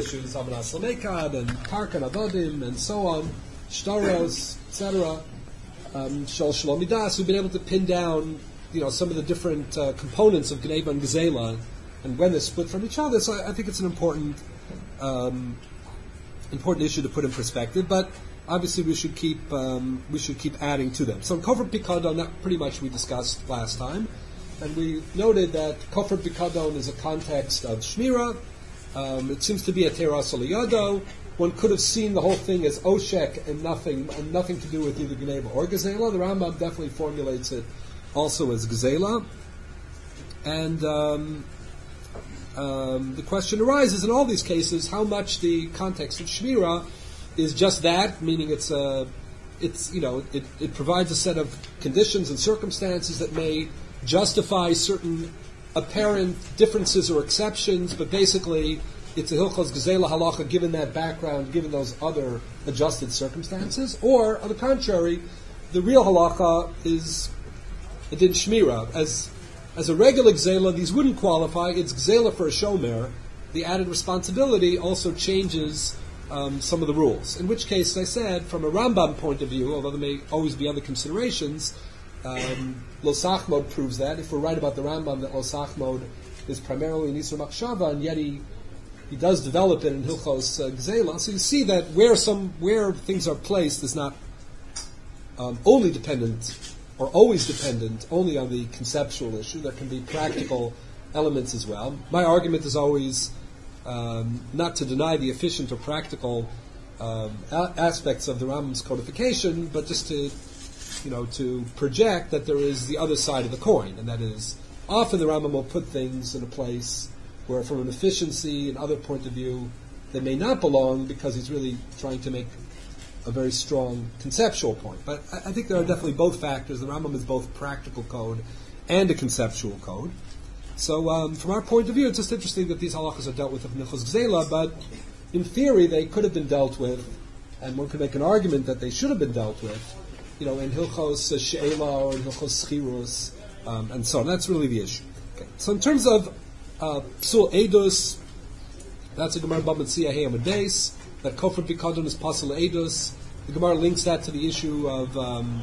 issues, Avanas Lamekad and Karkan Avodim and so on, Shtaros, etc. Shal Shalom Midas, we've been able to pin down, some of the different components of Gneva and Gezela, and when they're split from each other. So I think it's an important issue to put in perspective. But obviously, we should keep adding to them. So in Kofar Pikadon, that pretty much we discussed last time, and we noted that Kofar Pikadon is a context of Shmira. It seems to be a Teras Oliyado. One could have seen the whole thing as Oshek and nothing to do with either Gneva or Gezela. The Rambam definitely formulates it also as Gezela. And the question arises in all these cases how much the context of Shmira is just that, meaning it provides a set of conditions and circumstances that may justify certain apparent differences or exceptions, but basically it's a Hilchos Gezela halacha given that background, given those other adjusted circumstances. Or, on the contrary, the real halacha is a din Shmira. As a regular Gezela, these wouldn't qualify. It's Gezela for a Shomer. The added responsibility also changes some of the rules. In which case, as I said, from a Rambam point of view, although there may always be other considerations, Lo Sachmod proves that. If we're right about the Rambam, that Lo Sachmod is primarily an Isur Machshava, and yet he does develop it in Hilchos Gezela. So you see that where things are placed is not only dependent or always dependent only on the conceptual issue. There can be practical elements as well. My argument is always not to deny the efficient or practical aspects of the Rambam's codification, but just to project that there is the other side of the coin, and that is often the Rambam will put things in a place where from an efficiency and other point of view they may not belong because he's really trying to make a very strong conceptual point. But I think there are definitely both factors. The Rambam is both practical code and a conceptual code. So from our point of view, it's just interesting that these halachas are dealt with in Hilchos Gezela, but in theory they could have been dealt with, and one could make an argument that they should have been dealt with, in Hilchos She'ela or in Hilchos Schirus, and so on. That's really the issue. Okay. So in terms of Psul Edus, that's a Gemara Baba Tzia Hey Amud Beis, that Kofar Pikadon is Pasul Edus. The Gemara links that to the issue of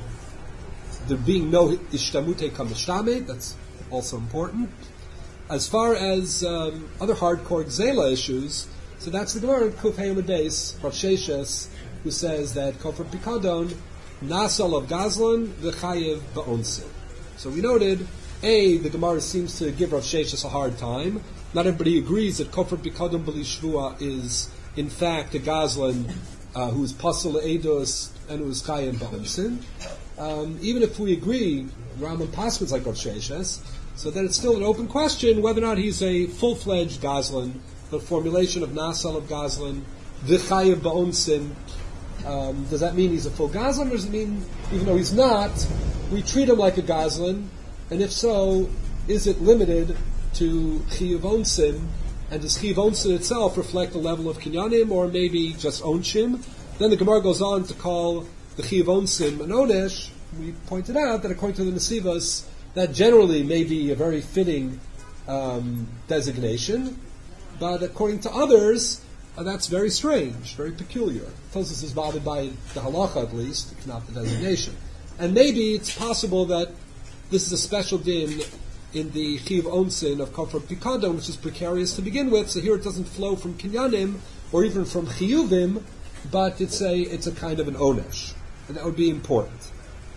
there being no Ishtamute Kamishtameh. That's also important. As far as other hardcore Gezela issues, so that's the Gemara in Kuf Hey Amud Beis, Rav Sheshes, who says that Kofar Pikadon Nasal of Gazlan v'chayev ba'onsin. So we noted, the Gemara seems to give Rav Sheshes a hard time. Not everybody agrees that Kofar Pikadon B'li Shvua is, in fact, a Gazlan who is Pasul Eidos and who is chayev ba'onsin. Even if we agree, Rambam Paskins like Rav Sheshes, so then it's still an open question whether or not he's a full-fledged Gazlan, the formulation of Nasal of Gazlan, v'chayev ba'onsin. Does that mean he's a full Gazlan, or does it mean, even though he's not, we treat him like a Gazlan? And if so, is it limited to Chiyuv Onsim? And does Chiyuv Onsim itself reflect a level of Kinyanim, or maybe just Onshim? Then the Gemara goes on to call the Chiyuv Onsim an Onesh. We pointed out that according to the Nesivos, that generally may be a very fitting designation, but according to others, that's very strange, very peculiar. Tosfos is bothered by the halacha at least, if not the designation. And maybe it's possible that this is a special din in the Chiyuv Onsin of Kofar Pikadon, which is precarious to begin with, so here it doesn't flow from Kinyanim, or even from Chiyuvim, but it's a kind of an Onesh. And that would be important.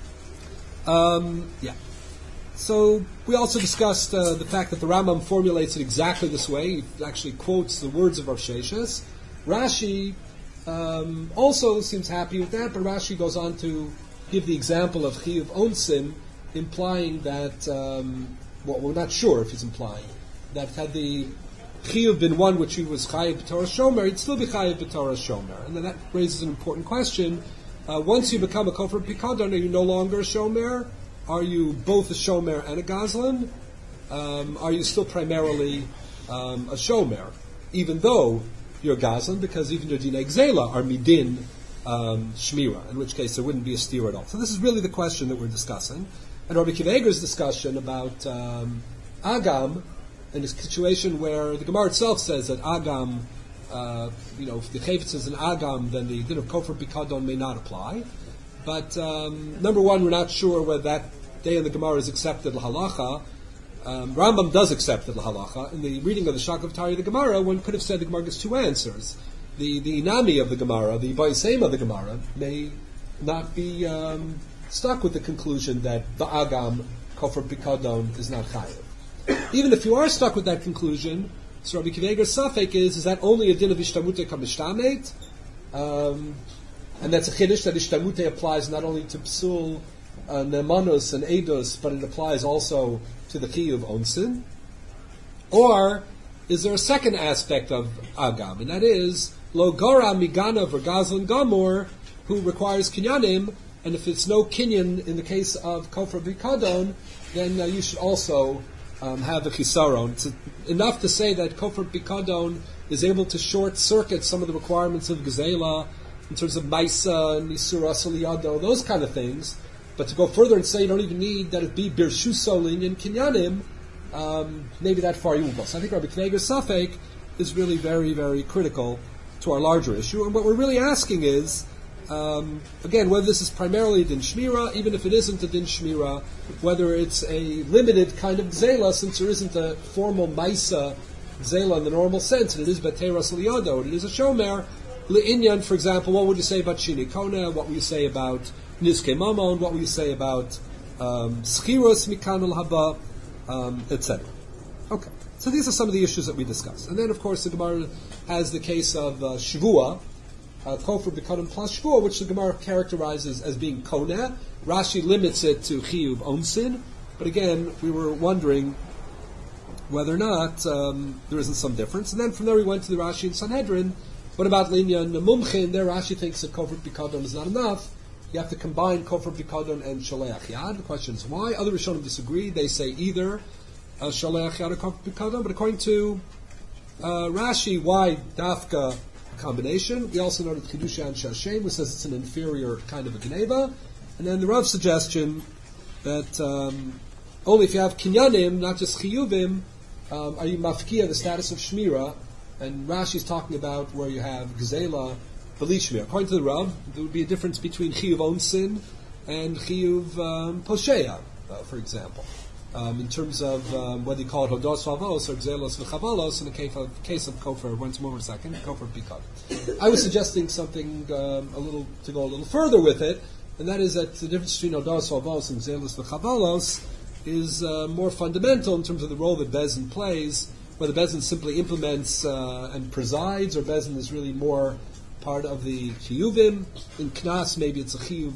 So we also discussed the fact that the Rambam formulates it exactly this way. He actually quotes the words of Rav Sheshes. Rashi also seems happy with that, but Rashi goes on to give the example of Chiyuv Onsim, implying that, we're not sure if he's implying, that had the Chiyuv been one which he was Chayev B'Torah Shomer, he'd still be Chayev B'Torah Shomer. And then that raises an important question. Once you become a Kofar Pikadon, are you no longer a Shomer? Are you both a Shomer and a Gazlan? Are you still primarily a Shomer, even though you're a Gazlan, because even your Dinei Gezela are Midin Shmira, in which case there wouldn't be a steer at all. So this is really the question that we're discussing. And Rabbi Akiva Eiger's discussion about Agam, in a situation where the Gemara itself says that Agam if the chayvetz is an agam, then the din of kofar bikadon may not apply. But number one, we're not sure whether that day in the Gemara is accepted l'halacha. Rambam does accept it l'halacha. In the reading of the Shakav Tari of the Gemara, one could have said the Gemara gives two answers. The inami of the Gemara, the Baisem of the Gemara, may not be stuck with the conclusion that the agam kofar bikadon is not chayiv. Even if you are stuck with that conclusion, so Rabbi Akiva Eiger's safek is that only a din of ishtamute kamishtamet? And that's a chiddush that ishtamute applies not only to psul, nemanus, and edus, but it applies also to the chiyuv onsin? Or is there a second aspect of agam, and that is lo gora miganav or gazlan gamor, who requires kinyanim, and if it's no kinyan in the case of kofar bikadon, then you should also have the chisaron. It's enough to say that kofar bikadon is able to short circuit some of the requirements of gezela in terms of maisa and nisura saliyado, those kind of things. But to go further and say you don't even need that it be birshuso linyan kinyanim, maybe that far you will go. So I think Rabbi Akiva Eiger's safek is really very, very critical to our larger issue. And what we're really asking is, again, whether this is primarily a din shmira, even if it isn't a din shmira, whether it's a limited kind of gzela, since there isn't a formal maisa gzela in the normal sense, and it is bateras liyado, and it is a shomer, le'inyan, for example, what would you say about shini kona, what would you say about nizke mamon, what would you say about schiros mikan haba, etc. Okay, so these are some of the issues that we discussed. And then, of course, the Gemara has the case of shivua, kofar bikadon plus shvua, which the Gemara characterizes as being koneh. Rashi limits it to chiyuv onsin, but again, we were wondering whether or not there isn't some difference. And then from there we went to the Rashi in Sanhedrin. What about linyan mumchin? There Rashi thinks that kofar bikadon is not enough. You have to combine kofar bikadon and shaleach yad. The question is why? Other Rishonim disagree. They say either shaleach yad or kofar bikadon, but according to Rashi, why dafka combination? We also noted Chidusha and Shashem, which says it's an inferior kind of a Geneva. And then the Rav's suggestion that only if you have kinyanim, not just chiyuvim, are you mafkia the status of shmira. And Rashi's talking about where you have gzela, beli shmira. According to the Rav, there would be a difference between chiyuv onsin and chiyuv posheya, for example. In terms of whether you call it hodos vavos or gzelos v'chavalos, in the case of kofar, once more a second, kofar bikad. I was suggesting something to go a little further with it, and that is that the difference between hodos vavos and gzelos v'chavalos is more fundamental in terms of the role that Bezin plays, whether Bezin simply implements and presides, or Bezin is really more part of the chiyuvim. In Knas, maybe it's a chiyuv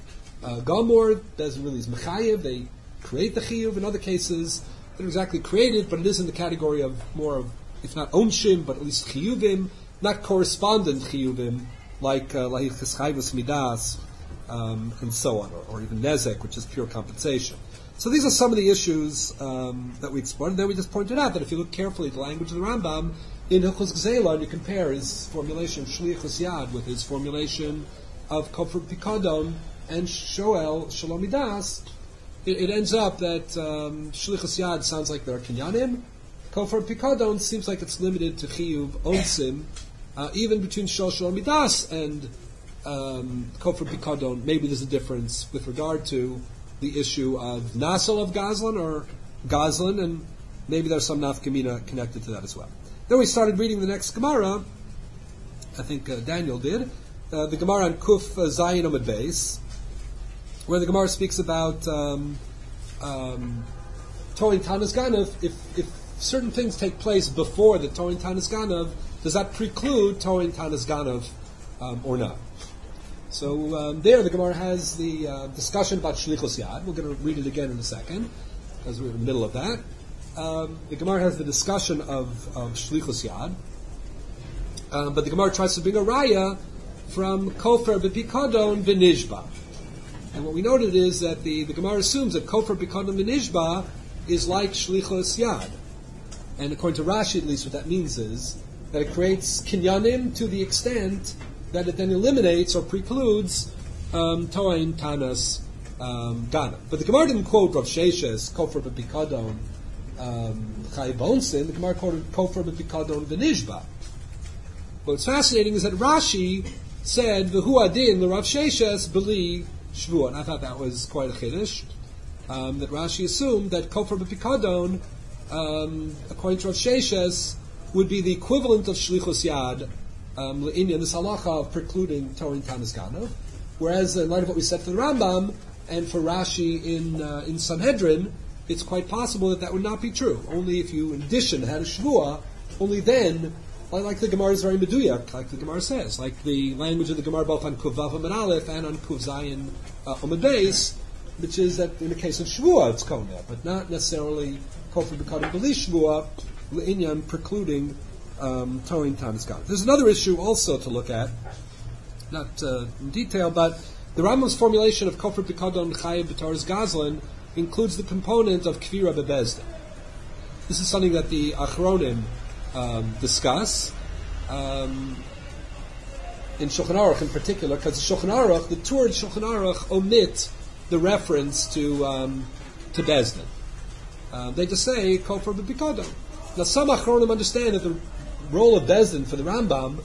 gamor. Bezin really is mechayev. They create the chiyuv. In other cases, they're exactly created, but it is in the category of more of, if not onshim, but at least chiyuvim, not correspondent chiyuvim, like chayvus midas, and so on, or even nezek, which is pure compensation. So these are some of the issues that we explored. And then we just pointed out that if you look carefully at the language of the Rambam, in Hilchos Gzela, and you compare his formulation of Shlichus Yad with his formulation of Kofar Bikadon and Shoel Shalom Midas, it ends up that Shlichus Yad sounds like there are kinyanim. Kofar Bikadon seems like it's limited to Chiyuv Onsim. Even between Shoel Shalom Midas and Kofar Bikadon, maybe there's a difference with regard to the issue of Nasal of Gazlan or Gazlan, and maybe there's some nafkamina connected to that as well. Then we started reading the next Gemara. I think Daniel did. The Gemara on Kuf Zayin Amud Beis, where the Gemara speaks about Toin Tanas Ganav. If certain things take place before the Toin Tanas Ganav, does that preclude Toin Tanas Ganav or not? So there the Gemara has the discussion about Shlichus Yad. We're going to read it again in a second, because we're in the middle of that. The Gemara has the discussion of Shlichus Yad, but the Gemara tries to bring a raya from Kofar B'Pikadon V'Nishba. And what we noted is that the Gemara assumes that Kofar B'Pikadon V'Nishba is like Shlichus Yad. And according to Rashi, at least, what that means is that it creates kinyanim to the extent that it then eliminates or precludes Toin Tanas Gana. But the Gemara didn't quote Rav Sheshes, Kofar B'Pikadon Chayv Onsin. The Gemara quoted Kofar B'Pikadon V'Nishba. But what's fascinating is that Rashi said, V'hu adin l'Rav Sheshes b'li shvua. And I thought that was quite a chiddush, that Rashi assumed that kofar b'pikadon, according to Rav Sheshes, would be the equivalent of shlichus yad, in this halacha of precluding Torah Tanis Ganav. Whereas in light of what we said for the Rambam, and for Rashi in Sanhedrin, it's quite possible that would not be true. Only if you, in addition, had a shvua, only then, like the Gemara is very meduyak, like the Gemara says, like the language of the Gemara both on Kuv Vav Amud Aleph and on Kuv Zayin Amud Beis, which is that in the case of shvua it's kona, but not necessarily kofar b'kadon b'li shvua, l'inyan precluding Torah Tanis Ganav. There's another issue also to look at, not in detail, but the Rambam's formulation of kofar b'kadon chayev b'toras gazlan includes the component of kvira bebezdin. This is something that the Achronim discuss in Shulchan Aruch in particular, because Shulchan Aruch, the Tur Shulchan Aruch omit the reference to Bezdin. They just say kofar b'pikadon. Now some Achronim understand that the role of Bezdin for the Rambam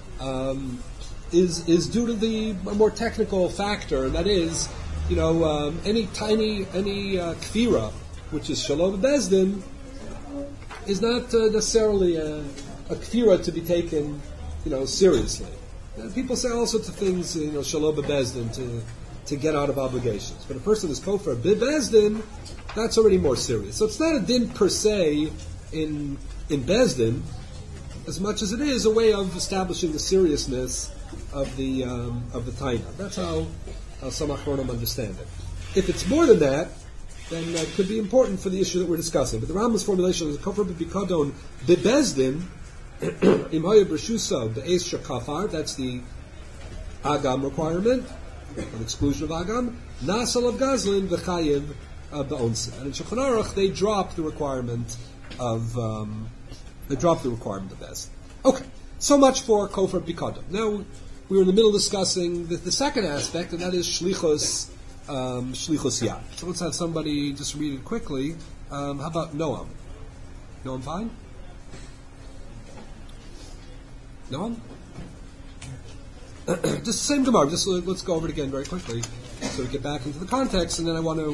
is due to the more technical factor, and that is, any kfira, which is shalom bezdin, is not necessarily a kfira to be taken, seriously. People say all sorts of things, shalom bezdin to get out of obligations. But a person is kofar bezdin, that's already more serious. So it's not a din per se in bezdin, as much as it is a way of establishing the seriousness of the taina. That's how some Achronim understand it. If it's more than that, then it could be important for the issue that we're discussing. But the Rambam's formulation is kofar b'pikadon bebezdin im haya b'shusa be'es shakafar. That's the agam requirement, an exclusion of agam. Nasal of gazlin v'chayev be'onsin. And in Shulchan Aruch they drop the requirement of bezdin. Okay. So much for kofar b'pikadon. Now we were in the middle of discussing the second aspect, and that is shlichus yad. So let's have somebody just read it quickly. How about Noam? Noam fine? Noam? Just the same Gemara. Just let's go over it again very quickly, so we get back into the context, and then I want to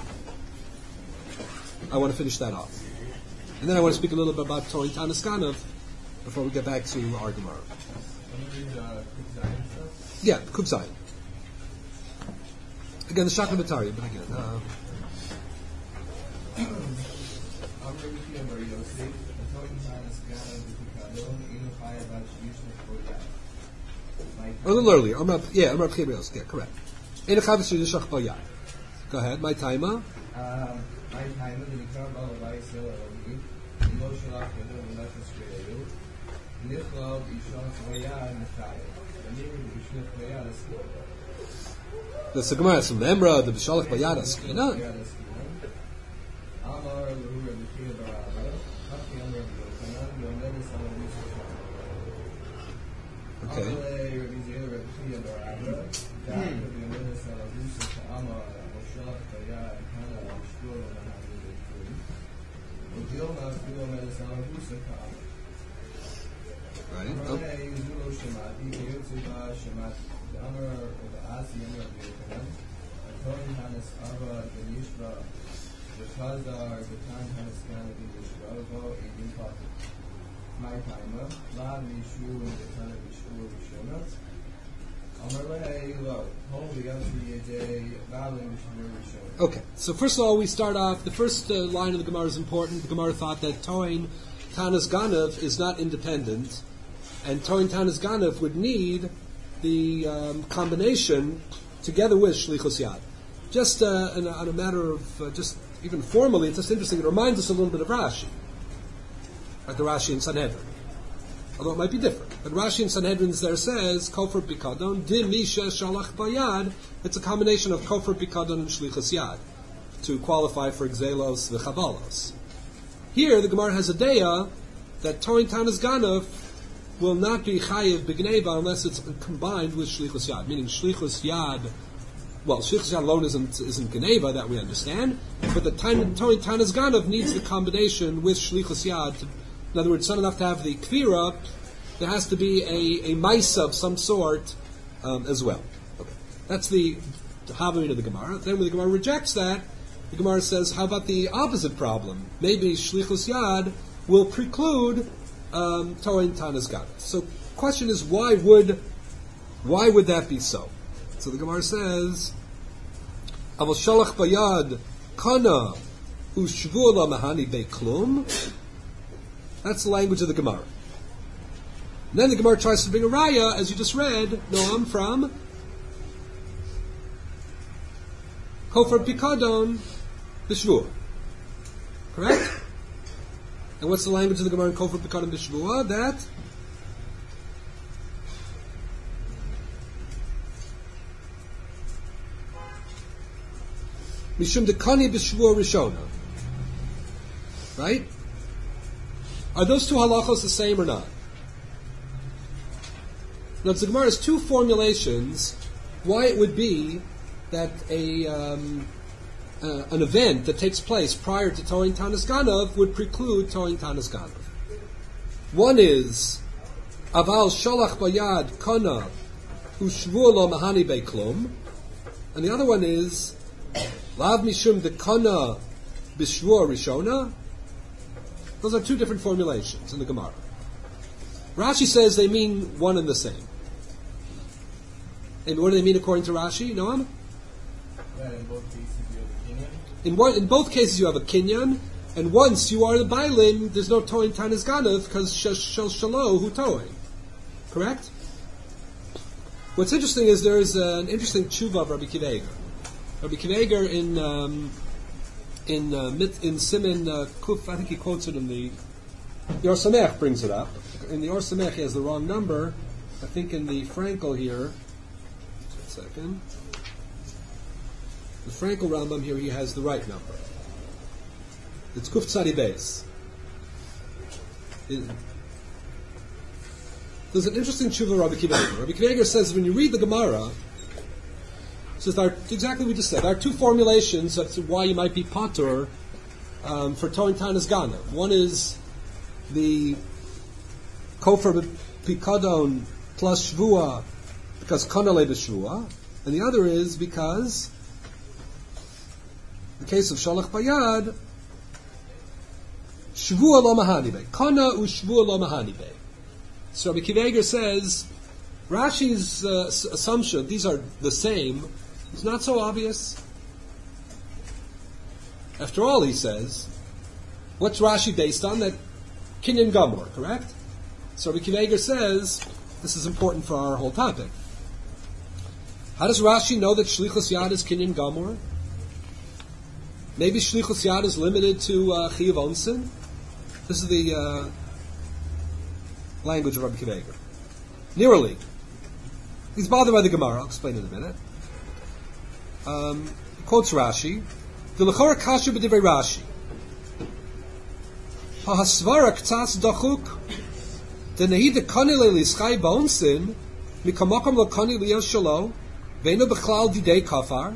finish that off, and then I want to speak a little bit about Torah Tanis Ganav before we get back to our Gemara. Yeah, Kuf Zayin. Again, the Shakla Batari, but again. A little earlier. I'm up Chibrios. Yeah, correct. Go ahead. My timer. The Gemara is from the Emra, the B'shalach Bayad Askina. Okay. Right. Okay, so first of all, we start off, the first line of the Gemara is important. The Gemara thought that Toin Tanis Ganav is not independent, and Toin Tanis Ganav would need the combination together with Shlichus Yad. Just on a matter of, just even formally, it's just interesting. It reminds us a little bit of Rashi, like the Rashi in Sanhedrin. Although it might be different. But Rashi in Sanhedrin there says, Kofar Bikadon, Din Misha Shalach Bayad. It's a combination of Kofar Bikadon and Shlichus Yad to qualify for Gzelos v'Chabalos. Here, the Gemara has a deya that Toin Tanis Ganav will not be Chayiv B'Gneva unless it's combined with Shlichus Yad, meaning Shlichus Yad. Well, Shlichus Yad alone isn't Gneva, that we understand, but the Toin Tanis Ganav needs the combination with Shlichus Yad. In other words, it's not enough to have the Kvira, there has to be a maisa of some sort as well. Okay. That's the Havamina of the Gemara. Then when the Gemara rejects that, the Gemara says, how about the opposite problem? Maybe Shlichus Yad will preclude Toin Tanas Gana. So question is, why would that be so? So the Gemara says, Aval Shalach Bayad Kana Ushvu La Mahani Beklum. That's the language of the Gemara. And then the Gemara tries to bring a raya, as you just read, Noam, from Kofar Pikadon B'Shvua. Correct? And what's the language of the Gemara in Kofar Pikadon B'Shvua? That Mishum Dekani B'Shvua Rishona. Right? Are those two halachos the same or not? Now, the Gemara has two formulations why it would be that an event that takes place prior to Toin Tanas Ganav would preclude Toin Tanas Ganav. One is Aval Sholach Bayad Kana Ushvu Lo Mahani Beklum, and the other one is Lav Mishum Dekana B'Shvua Rishona. Those are two different formulations in the Gemara. Rashi says they mean one and the same. And what do they mean according to Rashi, Noam? Yeah, in both cases you have a kinyan. In both cases you have a kinyan, and once you are the bailin, there's no toin tanis ganav because shel shalo hu toin. Correct? What's interesting is there is an interesting tshuva of Rabbi Akiva Eiger. Rabbi Akiva Eiger in Siman Kuf, I think he quotes it in the Or Samech brings it up. In the Or Samech he has the wrong number. I think in the Frankel here, just a second. The Frankel Rambam here, he has the right number. It's Kuf Tzadi Beis. There's an interesting tshuva of Rabbi Akiva Eiger. Rabbi Akiva Eiger says when you read the Gemara, says there are, exactly what we just said, there are two formulations as to why you might be patur for Toin Tanas Gana. One is the Kofar Pikadon plus Shvua because Kanale B'Shvua, and the other is because the case of Shalach Bayad Shvua Lo Mahanibe. Kana u Shvua Lo Mahanibe. So Rabbi Akiva Eiger says Rashi's assumption, these are the same, it's not so obvious. After all, he says, what's Rashi based on? That Kinyan Gamor, correct? So Rabbi Akiva Eiger says, this is important for our whole topic. How does Rashi know that Shlichus Yad is Kinyan Gamor? Maybe Shlichus Yad is limited to Chiyuv Onsin? This is the language of Rabbi Akiva Eiger. Nearly. He's bothered by the Gemara. I'll explain in a minute. He quotes Rashi. The L'chora Kasha b'divrei Rashi. Ha'hasvara k'tzas dachuk denehi dekani le'lischai b'onsin mikamakam l'kani li'el shalo ve'eno b'chlal didei kafar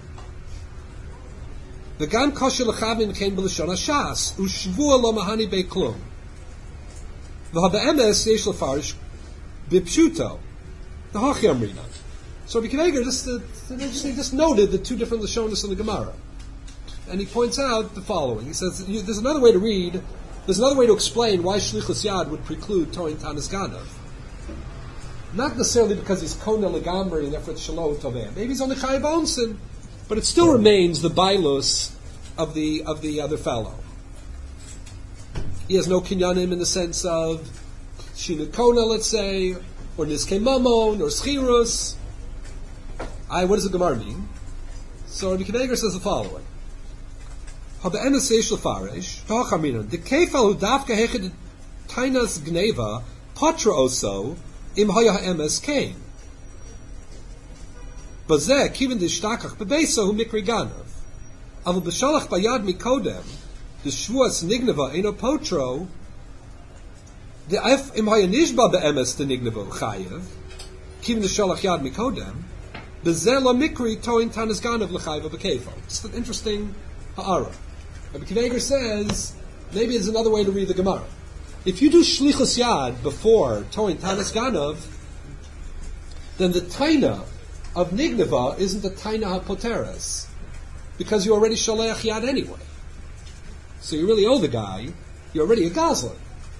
v'gam kasha l'chavin kein b'lishon ha'shas u'shvua lo mahani be'klum v'ha'be'emes yesh l'farish b'pshuto the hachi amrina. So Rabbi Akiva Eiger just noted the two different Lashonis in the Gemara. And he points out the following. He says, there's another way to read, there's another way to explain why Shlichus Yad would preclude Toin Tanas Ganav. Not necessarily because he's Kona Legamri and therefore it's Shalom Toveh. Maybe he's on the Chayav Onsin, but it still remains the Bailus of the other fellow. He has no Kinyanim in the sense of Shina Kona, let's say, or Nizke Mamon, or Schirus. What does the Gemara mean? So Rabbi Akiva Eiger says the following. Ha'be'emes yesh l'farish, ha'achamina, the kefal hu dafka heched tainas gneva, patra oso, im haya ha'emes kain. Bazeh, kivin d'ishtakach, bebeso hu mikri ganav. Aval b'shalach bayad mikodem, the shvuas nigneva eno potro, the if im haya nishba be'emes the nigneva chayev, kivin d'shalach yad mikodem, bezeh la mikri toin tanas ganav l'chayev b'kefal. It's an interesting ha'ara. Rabbi Akiva Eiger says, maybe there's another way to read the Gemara. if you do shlichus yad before toin tanis ganav, then the taina of nignava isn't the taina hapoteres, because you already shaleach yad anyway. So you really owe the guy. You're already a gazlan.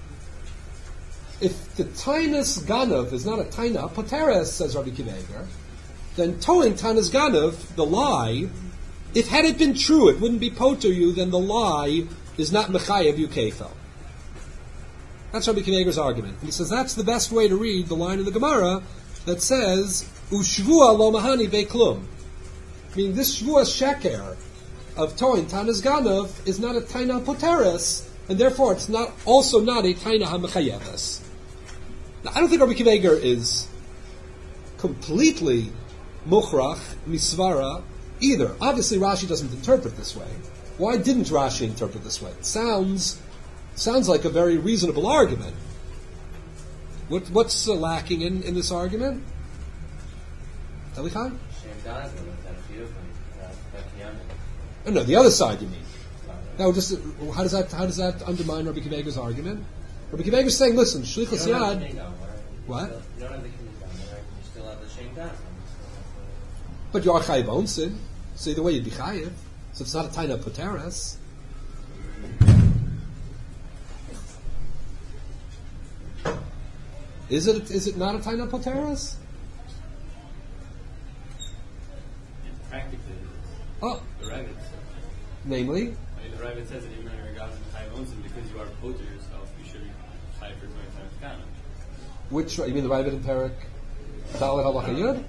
If the tainus ganav is not a taina hapoteres, says Rabbi Akiva Eiger, then toin tanis ganav, the lie, if had it been true, it wouldn't be poter you, then the lie is not mechayev you kefel. That's Rabbi Akiva Eiger's argument. And he says that's the best way to read the line in the Gemara that says, Ushvua lo mahani beklum. Meaning this shvua sheker of toin tanis ganav is not a taina poteres, and therefore it's not also not a taina hamechayeves. Now I don't think Rabbi Akiva Eiger is completely mukhrach misvara either. Obviously Rashi doesn't interpret this way. Why didn't Rashi interpret this way? It sounds like a very reasonable argument. What's lacking in this argument? Elichai? Oh, no, the other side you mean. Now, how does that undermine Rabbi Akiva Eiger's argument? Rabbi Akiva Eiger is saying, listen, shlichus yad. What? You don't have the kidney down there. You still have the shem down. But you are chayiv onsin, so either way you'd be chayiv. So it's not a taina poteres. Is it not a taina poteres? Practically, Oh, the Ravid says. namely, I mean, the Ravid says that even when you're chayiv onsim, because you are poter yourself, you should be chayiv for 20 times kana. which you mean the Ravid and Perik Dalet Halacha Yud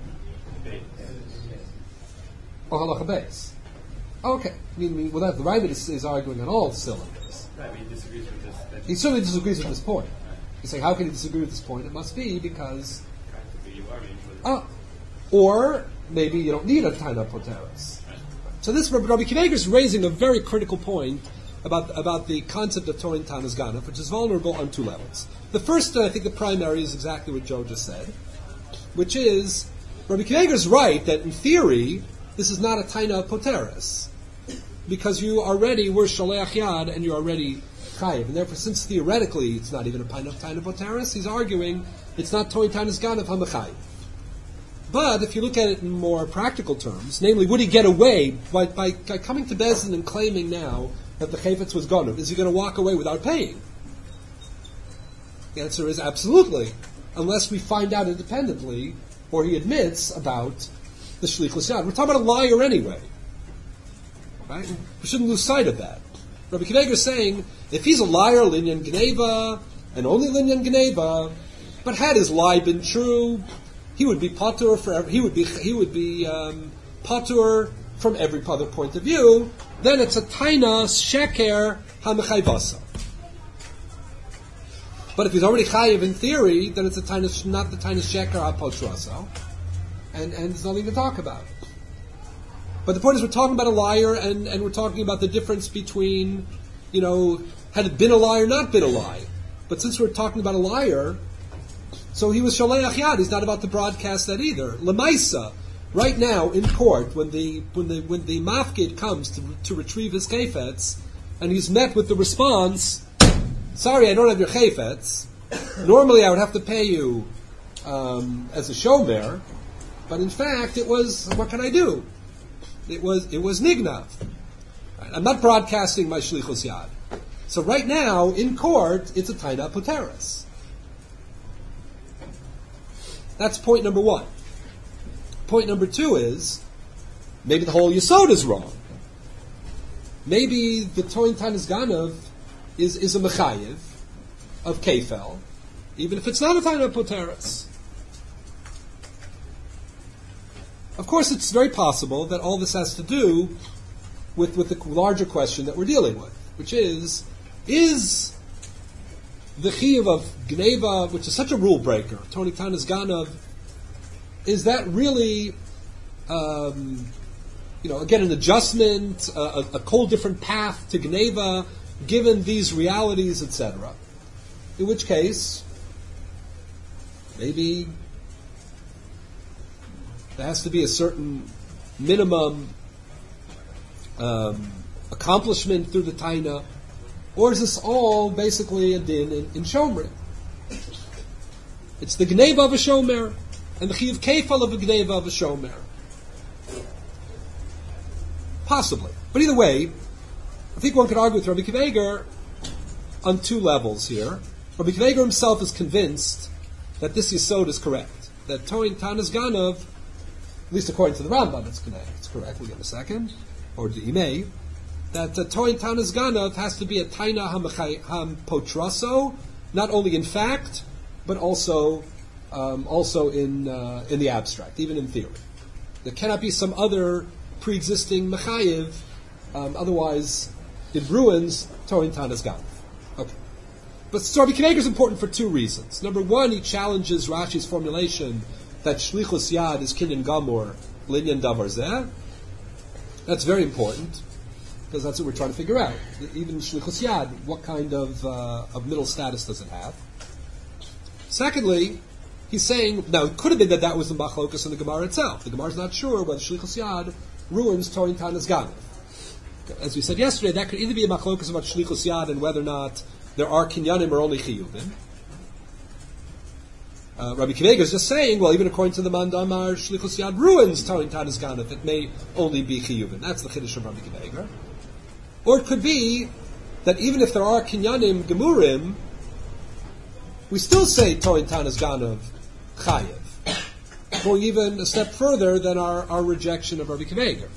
or Halacha Beis? Okay, I mean, well, the Ravid is arguing on all cylinders. Right, but he disagrees with this. He certainly disagrees with this point. He's saying, how can he disagree with this point? It must be because, Practically, you are being poter. or maybe you don't need a taina poteres. So this Rabbi Akiva Eiger is raising a very critical point about the concept of toin tanis ganav, which is vulnerable on two levels. The first, and I think the primary, is exactly what Joe just said, which is Rabbi Akiva Eiger is right that in theory this is not a taina poteres, because you already were shaleach yad and you're already chayiv, and therefore since theoretically it's not even a taina poteres, he's arguing it's not toin tanis ganav hamachayiv. But if you look at it in more practical terms, namely, would he get away by coming to Beis Din and claiming now that the chayfetz was ganav? Is he going to walk away without paying? The answer is absolutely, unless we find out independently, or he admits about the shlichus yad. We're talking about a liar anyway, right? We shouldn't lose sight of that. Rabbi Akiva Eiger is saying if he's a liar, linyan gneva, and only linyan gneva, but had his lie been true, he would be patur forever. He would be patur from every other point of view. Then it's a taina sheker hamechayvasa. But if he's already chayiv in theory, then it's a taina, not the taina sheker hapotrasa, and there's nothing to talk about. But the point is, we're talking about a liar, and we're talking about the difference between, had it been a lie or not been a lie. But since we're talking about a liar, so he was shaleach yad. He's not about to broadcast that either. Lemaisa, right now in court, when the mafkid comes to retrieve his chayfetz, and he's met with the response, "Sorry, I don't have your chayfetz. Normally, I would have to pay you as a shomer, but in fact, it was. What can I do? It was nignav. Right? I'm not broadcasting my shlichus yad. So right now in court, it's a taina poteres." That's point number one. Point number two is, maybe the whole yesod is wrong. Maybe the toin tanis ganav is a mechayiv of kefel, even if it's not a taina poteres. Of course, it's very possible that all this has to do with the larger question that we're dealing with, which is the chiyuv of gneva, which is such a rule breaker, toin tanis ganav, is that really, again, an adjustment, a whole different path to gneva, given these realities, etc. In which case, maybe there has to be a certain minimum accomplishment through the taina, Or is this all basically a din in Shomer? It's the Gneva of a Shomer, and the Chiv Kefal of a Gneva of a Shomer. Possibly. But either way, I think one could argue with Rabbi Akiva Eiger on two levels here. Rabbi Akiva Eiger himself is convinced that this Yesod is correct. That Toin Tanas Ganav, at least according to the Rambam, it's correct. We'll get in a second. Or the Imei. That Toin Tanas Ganav has to be a Taina Ham Potraso, not only in fact, but also in the abstract, even in theory. There cannot be some other pre-existing Mechayiv, otherwise it ruins Toin Tanas Ganav. Okay. But Rabbi Akiva Eiger is important for two reasons. Number one, he challenges Rashi's formulation that Shlichus Yad is Kinyan Gamor, Linyan Davar Zeh. That's very important, because that's what we're trying to figure out. Even Shlichus Yad, what kind of middle status does it have? Secondly, he's saying, now it could have been that was the Machlokas in the Gemara itself. The Gemara is not sure whether Shlichus Yad ruins Toin Tanas Ganav. As we said yesterday, that could either be a Machlokas about Shlichus Yad and whether or not there are Kinyanim or only Chiyuvim. Rabbi Akiva Eiger is just saying, well, even according to the Mandamar, Shlichus Yad ruins Toin Tanas Ganav. It may only be Chiyuvim. That's the Chiddush of Rabbi Akiva Eiger. Or it could be that even if there are Kinyanim Gemurim, we still say Toin Tanas Ganav Chayev, going even a step further than our rejection of Rabbi Akiva Eiger.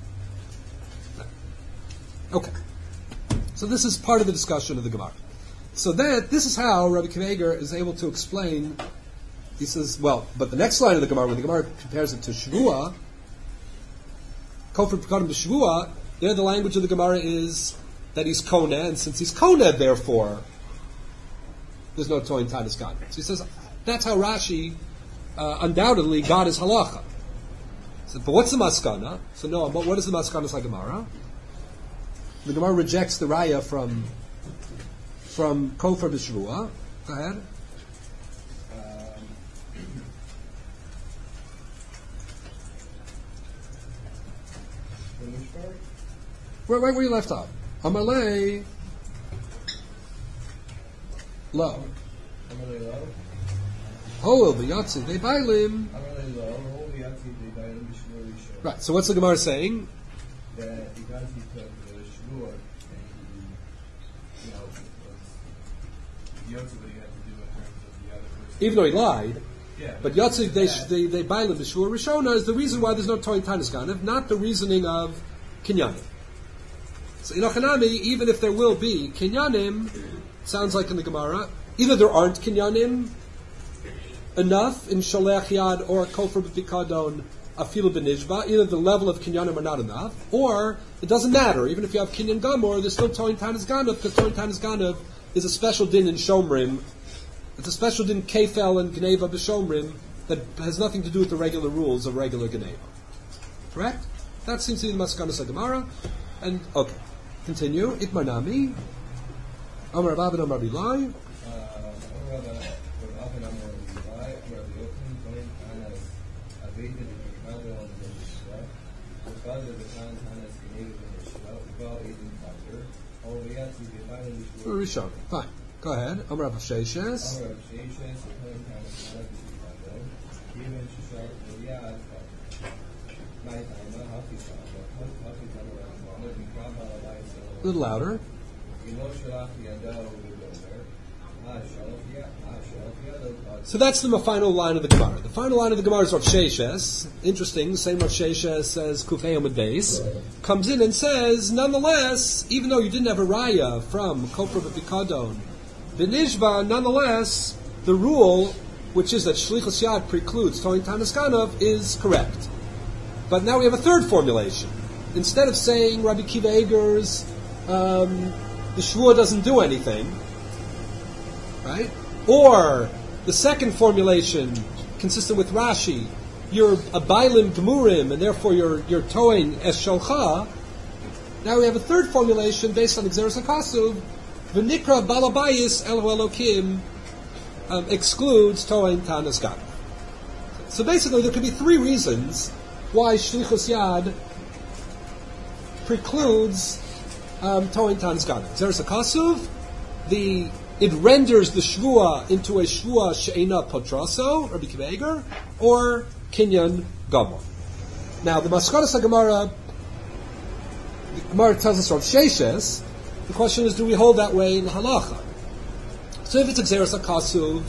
Okay. So this is part of the discussion of the Gemara. So this is how Rabbi Akiva Eiger is able to explain. He says, well, but the next line of the Gemara, when the Gemara compares it to Shavua, Kofar Pekadim to Shavua, there the language of the Gemara is that he's Koneh, and since he's Koneh, therefore, there's no Toin Tanas Ganav. So he says, that's how Rashi undoubtedly got his halacha. So, but what's the maskana? So no, what is the maskana of Gemara? The Gemara rejects the raya from Kofar B'Shvua. Go ahead. Right where you left off. Amalei Lo. Amalei Lo. Hol B'Yatzi Beilim. Amalei Lo. Hol B'Yatzi Beilim B'Shvua Rishon. Right. So what's the Gemara saying? That because he took the Shvua and he, Yotzi what he had to do in terms of the other person. Even though he lied. Yeah. But Yatzi they Beilim B'Shvua Rishona is the reason why there's no Toin Tanas Ganav, not the reasoning of Kinyanim. So in Achanami, even if there will be Kinyanim, sounds like in the Gemara, either there aren't Kinyanim enough in Sholech Yad or Kofar B'Pikadon Afilu B'Nishba, either the level of Kinyanim are not enough, or it doesn't matter, even if you have Kinyan Gamor, there's still Toin Tanas Ganav, because Toin Tanas Ganav is a special din in Shomrim. It's a special din Kefel and Gneva B'Shomrim that has nothing to do with the regular rules of regular Gneva. Correct? That seems to be the Maskanas Gemara. And, okay. Continue. Itmanami. Amar Rabbi and Amar Bilai. Rishon. Fine. Go ahead. Amar Rav Sheishes. A little louder. So that's the final line of the Gemara. The final line of the Gemara is Rav Sheishes. Interesting. The same Rav Sheishes says Kufei Amud Beis comes in and says, nonetheless, even though you didn't have a raya from Kofar B'Pikadon B'Nishba, nonetheless, the rule, which is that Shlichus Yad precludes Toin Tanas Ganav, is correct. But now we have a third formulation. Instead of saying Rabbi Akiva Eiger's the Shvua doesn't do anything, right? Or the second formulation, consistent with Rashi, you're a Bailim Gemurim, and therefore you're towing Es Sholcha. Now we have a third formulation based on Xeris HaKasuv, V'nikra Balabayis Elu Elokim excludes Toin Tanas Ganav. So basically there could be three reasons why Shlichus Yad precludes Toin Tanis Ganav. Zeres HaKasuv, it renders the Shvua into a Shvua She'ena Potraso, Rabbi Akiva Eiger, or Kinyan Gamor. Now, the Maskanas HaGemara, the Gemara tells us from Sheshes, the question is, do we hold that way in the Halacha? So if it's Zeres HaKasuv,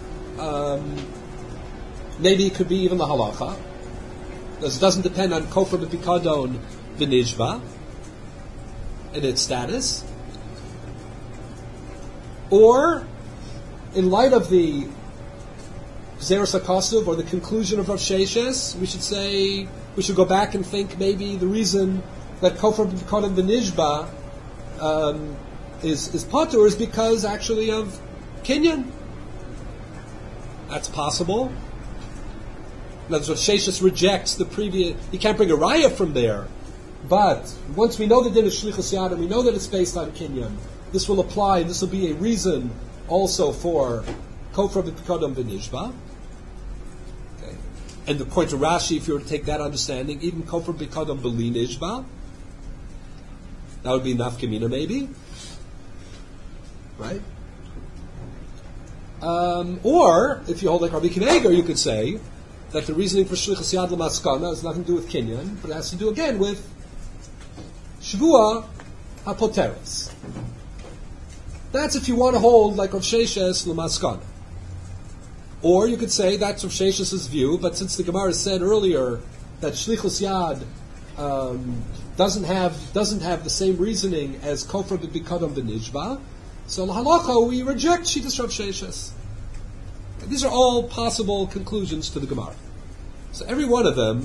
maybe it could be even the Halacha, because it doesn't depend on Kofar B'Pikadon V'Nishba and its status. Or, in light of the Zeres HaKasuv, or the conclusion of Rav Sheshes, we should go back and think maybe the reason that Kofar B'Pikadon V'Nishba is Patur is because actually of Kinyan. That's possible. That's what Sheshes rejects the previous. You can't bring a raya from there, but once we know the din of Shlichus Yad and we know that it's based on Kinyan, this will apply, and this will be a reason also for Kofar B'Pikadon V'Nishba. Okay. And according to Rashi, if you were to take that understanding, even Kofar B'Pikadon B'Li Nishba, that would be Nafkamina maybe, right? Or if you hold like Rabbi Akiva Eiger, you could say that the reasoning for Shlichus Yad L'Maskana has nothing to do with Kinyan, but it has to do again with Shvua HaPoteres. That's if you want to hold like Rav Sheshes L'Maskana. Or you could say that's Rav Sheshes' view, but since the Gemara said earlier that Shlichus Yad doesn't have the same reasoning as Kofar B'Pikadon V'Nishba, so l'halacha we reject Shittas Rav Sheshes. These are all possible conclusions to the Gemara. So every one of them,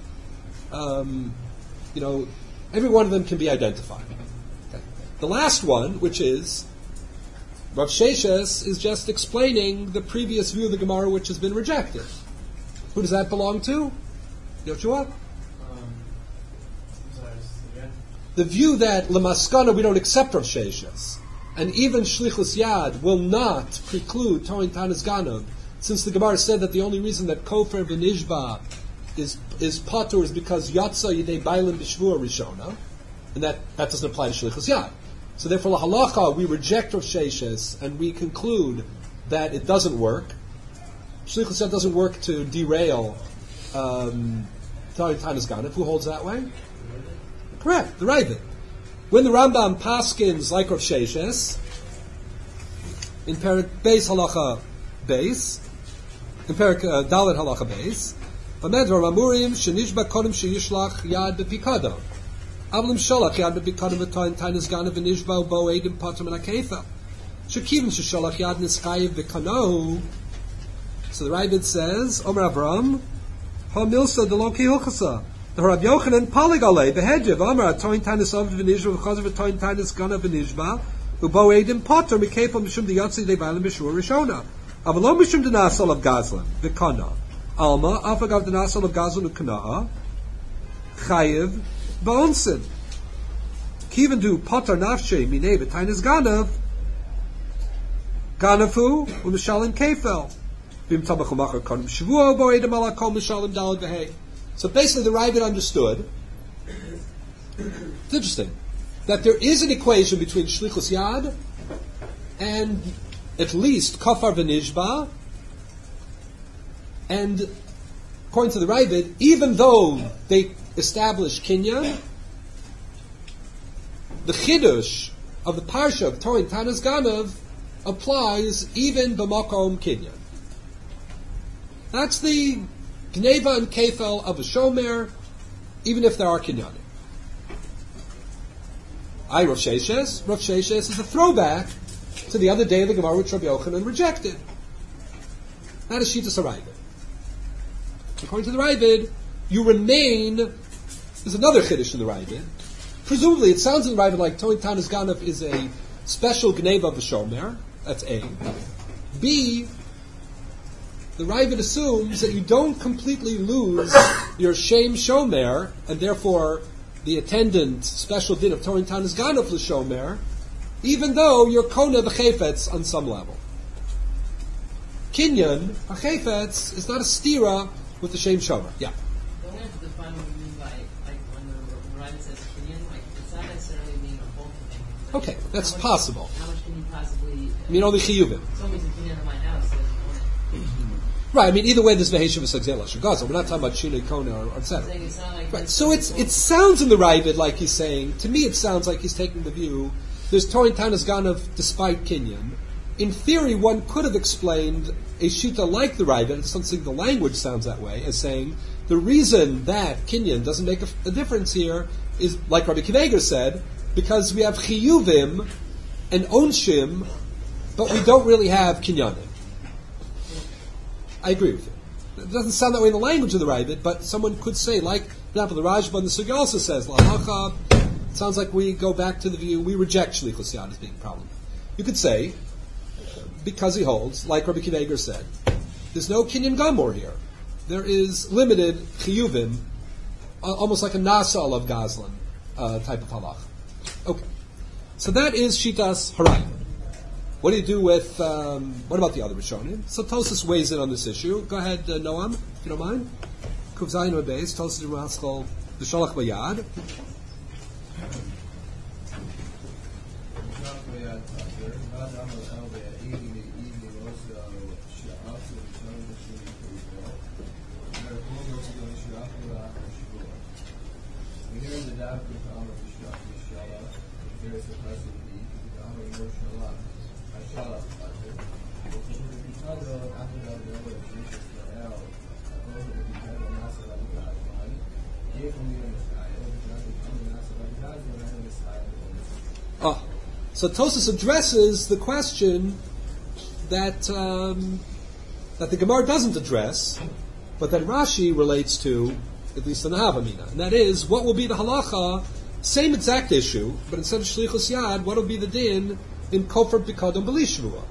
every one of them can be identified. Okay. The last one, which is Rav Sheshes, is just explaining the previous view of the Gemara, which has been rejected. Who does that belong to? Yoshua? The view that L'Maskana we don't accept Rav Sheshes, and even Shlichus Yad will not preclude Toin Tanis Ganav, since the Gemara said that the only reason that Kofar V'Nishba is Patur is because Yatsa Yidei Bailim B'Shvua Rishona, and that doesn't apply to Shlichus Yad. So therefore, l'halacha, we reject Rav Sheshes, and we conclude that it doesn't work. Shlichus Yad doesn't work to derail Toin Tanis Ganav. Who holds that way? Correct, the Ravid. When the Rambam paskins like Rav Sheshes, in Perik Beis Halacha Beis, in Perik Dalet Halacha Beis, Amedvar Mamurim Shenishba Kodim Sheyishlach Yad B'Pikadon, Avlim Sholach Yad B'Pikadon V'Toin Tanis Ganav V'Nishba Bo Eidim Pater Min HaKefa, Shekivin Shesholach Yad Niskayev V'Kanohu. So the Ravid says, Omer Avram, Ha Milsa Delon Ki Hilchasa. The Rabbi Yochanan Paligale Behedjev Amar Toin Tanis Av V'Nishba V'Chazav V'Toin Tanis Ganav V'Nishba Ubo Eidim Pater Mikefam Mishum D'Yatzi De'Vailim B'Shur Rishona Avalom Mishum D'Nasal of Gazlan V'Kana Alma Afagav D'Nasal of Gazlan V'Kana'a Chayiv Ba'onsin Kiven Du Pater Nafshe Minei V'Tainis Ganav Ganafu U'Mishalim Kefel V'Im Tabach U'Machar Konim Shavua Ubo Eidim Alakom Mishalim Dalad V'Hei. So basically the Ravid understood, it's interesting, that there is an equation between Shlichus Yad and at least Kofar V'Nishba, and according to the Ravid, even though they establish Kinyan, the Chidush of the Parsha of Toin Tanis Ganav applies even B'Makom Kinyan. That's the Gneva and Kefel of a Shomer, even if there are Kinyanim. Rav Sheshes is a throwback to the other day of the Gemara which Rabbi Yochanan rejected. That is Shittas HaRavid. According to the Ravid, you remain. There's another Chiddush in the Ravid. Presumably, it sounds in the Ravid like Toin Tanis Ganav is a special Gneva of a Shomer. That's A. B. The Ravid assumes that you don't completely lose your Shem Shomer, and therefore the attendant special din of Toin Tanis Ganav l'Shomer, even though you're Kona v'Chefetz on some level. Kinyan, Chefetz, is not a stira with the Shem Shomer. Yeah. Don't we have to define what we mean by, like, when the Ravid says Kinyan, like, it's not necessarily meaning a whole Okay, that's possible. How much can you possibly? I mean, only chiyuvim. Somebody's a kinyan in my house. Right. I mean, either way, there's veheshav v'sagzela shagaza. We're not talking about shinei kona or etc. Right. So it sounds in the Ravid like he's saying. To me, it sounds like he's taking the view. There's Torin Tanas Ganav despite kinyan. In theory, one could have explained a shita like the Ravid. It's something the language sounds that way as saying the reason that kinyan doesn't make a difference here is like Rabbi Kiveger said, because we have chiyuvim and onshim, but we don't really have kinyanim. I agree with you. It doesn't sound that way in the language of the Ravid, but someone could say, like, for example, the Rajba and the Sugi also says, L'alacha, it sounds like we go back to the view, we reject Shlichus Yad as being a problem. You could say, because he holds, like Rabbi Kiveger said, there's no kinyan gamor here. There is limited chiyuvim, almost like a nasal of Gazlan type of halach. Okay. So that is Shitas Harayim. What do you do with, what about the other Rishonim? So Tosas weighs in on this issue. Go ahead, Noam, if you don't mind. Kuv Zayin Beis, Tosas Raskol, the Shalach Bayad. So Tosas addresses the question that that the Gemara doesn't address, but that Rashi relates to, at least in the Havamina, and that is, what will be the halacha, same exact issue, but instead of Shlichus Yad, what will be the din in Kofar B'Kadon B'li Shvua?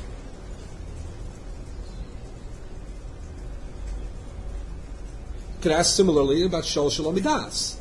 You could ask similarly about Shol Shalom Midas.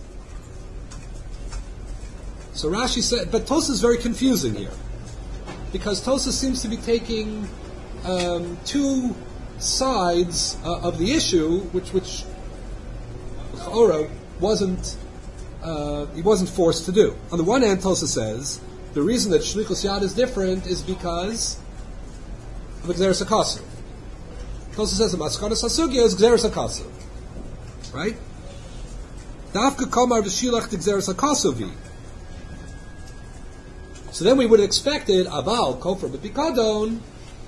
So Rashi said, but Tosas is very confusing here, because Tosas seems to be taking two sides of the issue, which Chora wasn't he wasn't forced to do. On the one hand, Tosas says the reason that Shlichus Yad is different is because of Gzeres HaKasuv. Tosas says the Maskanas HaSugya is Gzeres HaKasuv, right? Dafka Komar V'Shilach Gzeres HaKasuvi. So then we would have expected Aval Kofar B'Pikadon,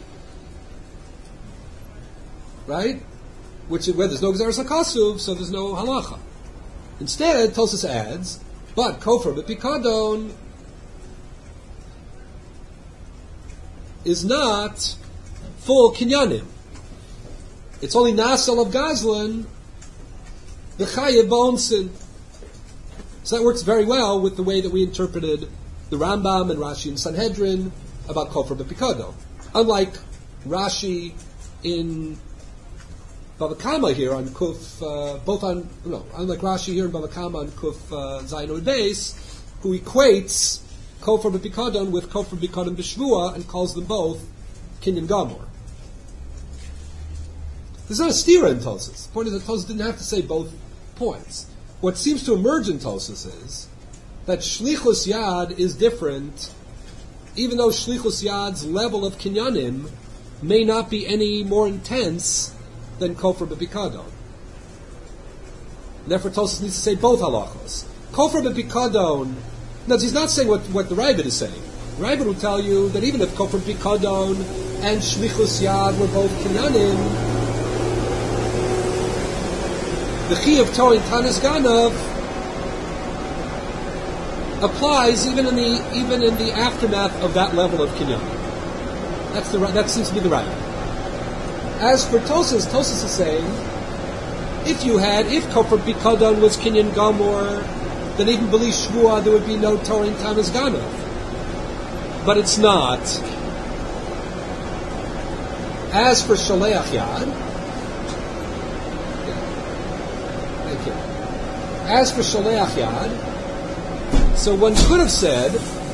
right? Where there's no Gzeres HaKasuv, so there's no halacha. Instead, Tosas adds, but Kofar B'Pikadon is not full kinyanim. It's only nasal of Gazlan, the Chayev B'Onsin. So that works very well with the way that we interpreted the Rambam and Rashi in Sanhedrin about Kofar B'Pikadon. Unlike Rashi in Bava Kama here on Kuf, unlike Rashi here in Bava Kama on Kuf Zayin Od Beis, who equates Kofar B'Pikadon with Kofar B'Pikadon B'Shvua and calls them both Kinyan Gamor. There's not a stira in Tosas. The point is that Tosas didn't have to say both points. What seems to emerge in Tosas is that Shlichus Yad is different, even though Shlichus Yad's level of Kinyanim may not be any more intense than Kofar B'Pikadon. Therefore, Tosas needs to say both halachos. Kofar B'Pikadon, now he's not saying what the Ravid is saying. The Ravid will tell you that even if Kofar B'Pikadon and Shlichus Yad were both Kinyanim, the Chi of Torin Tanas Ganav applies even in the aftermath of that level of kinyan. That seems to be the right. As for Tosas is saying, if Kofar B'Pikadon was kinyan gamor, then even B'li Shvua there would be no Torin Tanas Ganav. But it's not. As for Shaleach Yad, thank you. As for Shaleach Yad, so one could have said,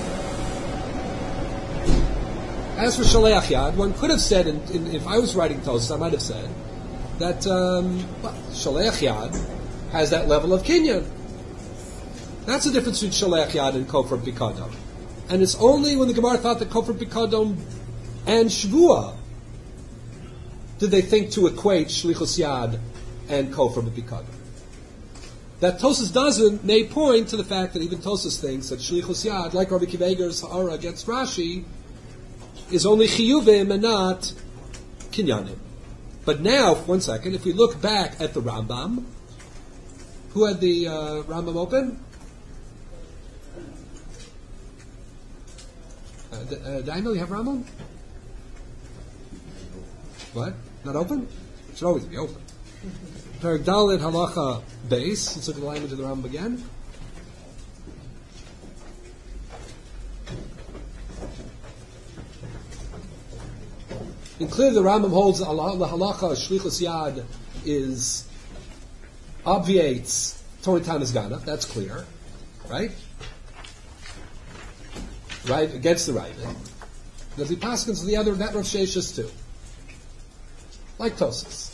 as for Shaleach Yad, one could have said, if I was writing Tosas, I might have said that Shaleach Yad has that level of kinyan. That's the difference between Shaleach Yad and Kofar B'Pikadon. And it's only when the Gemara thought that Kofar B'Kadon and Shvua did they think to equate Shlichus Yad and Kofar B'Pikadon. That Tosas doesn't may point to the fact that even Tosas thinks that Shlichus Yad, like Rabbi Akiva Eiger's Ha'ara against Rashi, is only Chiyuvim and not Kinyanim. But now, one second, if we look back at the Rambam, who had the Rambam open? Daniel, you have Rambam? What? Not open? It should always be open. Perek Dalet Halacha base. Let's look at the language of the Rambam again. And clearly the Rambam holds the halacha shlichus yad obviates Tony Tanis Ganav. That's clear, right? Right against the right. Does he paskins the other that Rav Sheshis too? Like Tosas.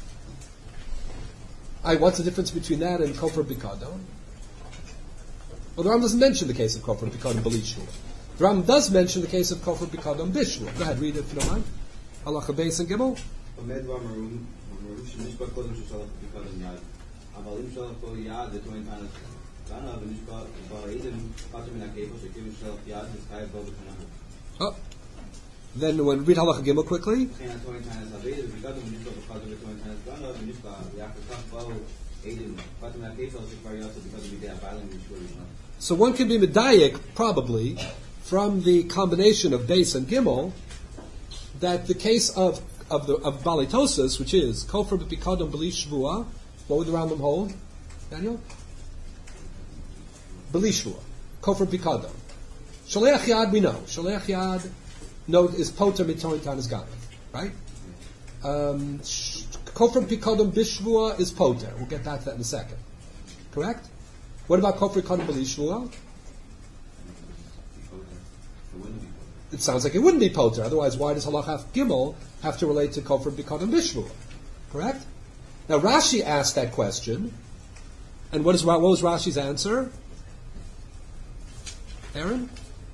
What's the difference between that and Kofar B'Kadon? Well, the Rambam doesn't mention the case of Kofar B'Kadon B'Lishua. The Rambam does mention the case of Kofar B'Kadon B'Shua. Go ahead, read it if you don't mind. Halacha Beis and Gimel. Oh. Then when read Halacha Gimel quickly. So one can be medayik probably from the combination of Beis and Gimel that the case of Balei Tosas, which is Kofar B'Pikadon B'li Shvua, what would the Rambam hold? Daniel? B'li Shvua. Kofar B'Pikadon. Shaleach Yad we know. Shaleach Yad is poter mitoin tanis ganav, right? Kofar B'Pikadon B'Shvua is poter. We'll get back to that in a second. Correct? What about Kofar B'Pikadon B'li Shvua? It sounds like it wouldn't be poter. Otherwise, why does Halach Gimel have to relate to Kofar B'Kadon B'Shvua? Correct? Now, Rashi asked that question, and what was Rashi's answer? Aaron?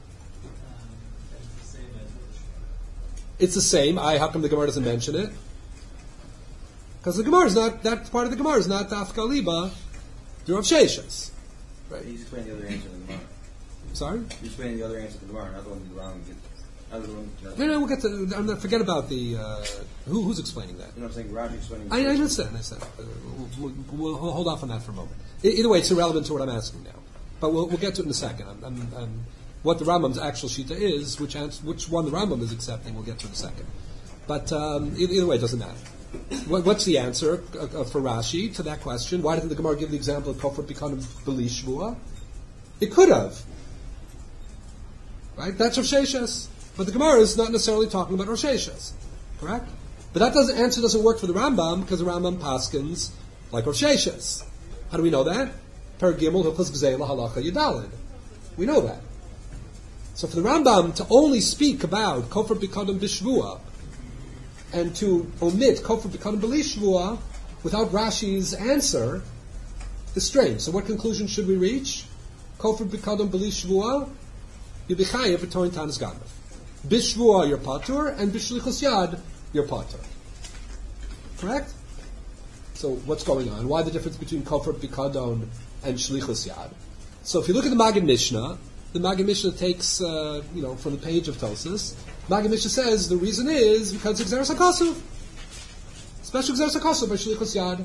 It's the same. How come the Gemara doesn't mention it? Because the Gemara is not, that part of the Gemara is not Dafka Liba, the Rav Sheshas. Right. He's explaining the other answer to the Gemara. Sorry? He's explaining the other answer to the Gemara, not the one the Rambam gives. No, we'll get to. I'm not. Forget about the. Who's explaining that? You know what I'm saying? Rashi explaining. I understand. We'll hold off on that for a moment. Either way, it's irrelevant to what I'm asking now. But we'll get to it in a second. What the Rambam's actual shita is, which one the Rambam is accepting, we'll get to in a second. But either way, it doesn't matter. What's the answer for Rashi to that question? Why didn't the Gemara give the example of Kofar B'Kadon B'li Shvua? It could have. Right? That's Rav Sheshas. But the Gemara is not necessarily talking about Rosh Hashas, correct? But that answer doesn't work for the Rambam because the Rambam paskins like Rosh Hashas. How do we know that? Per Gimel Hilchos Gzeila Halacha Yudalid. We know that. So for the Rambam to only speak about Kofar B'Kadon B'Shvua and to omit Kofar B'Kadon B'li Shvua without Rashi's answer is strange. So what conclusion should we reach? Kofar B'Kadon B'li Shvua Yibichayev V'Toin Tanis Ganav. Bishvua your patur, and bishlichus yad your patur. Correct? So what's going on? Why the difference between Kofar B'Kadon and shlichus yad? So if you look at the Maggid Mishnah, the Maggid Mishnah takes, from the page of Tosas. Maggid Mishnah says the reason is because of Xeris HaKasuv. Special Xeris HaKasuv by shlichus yad.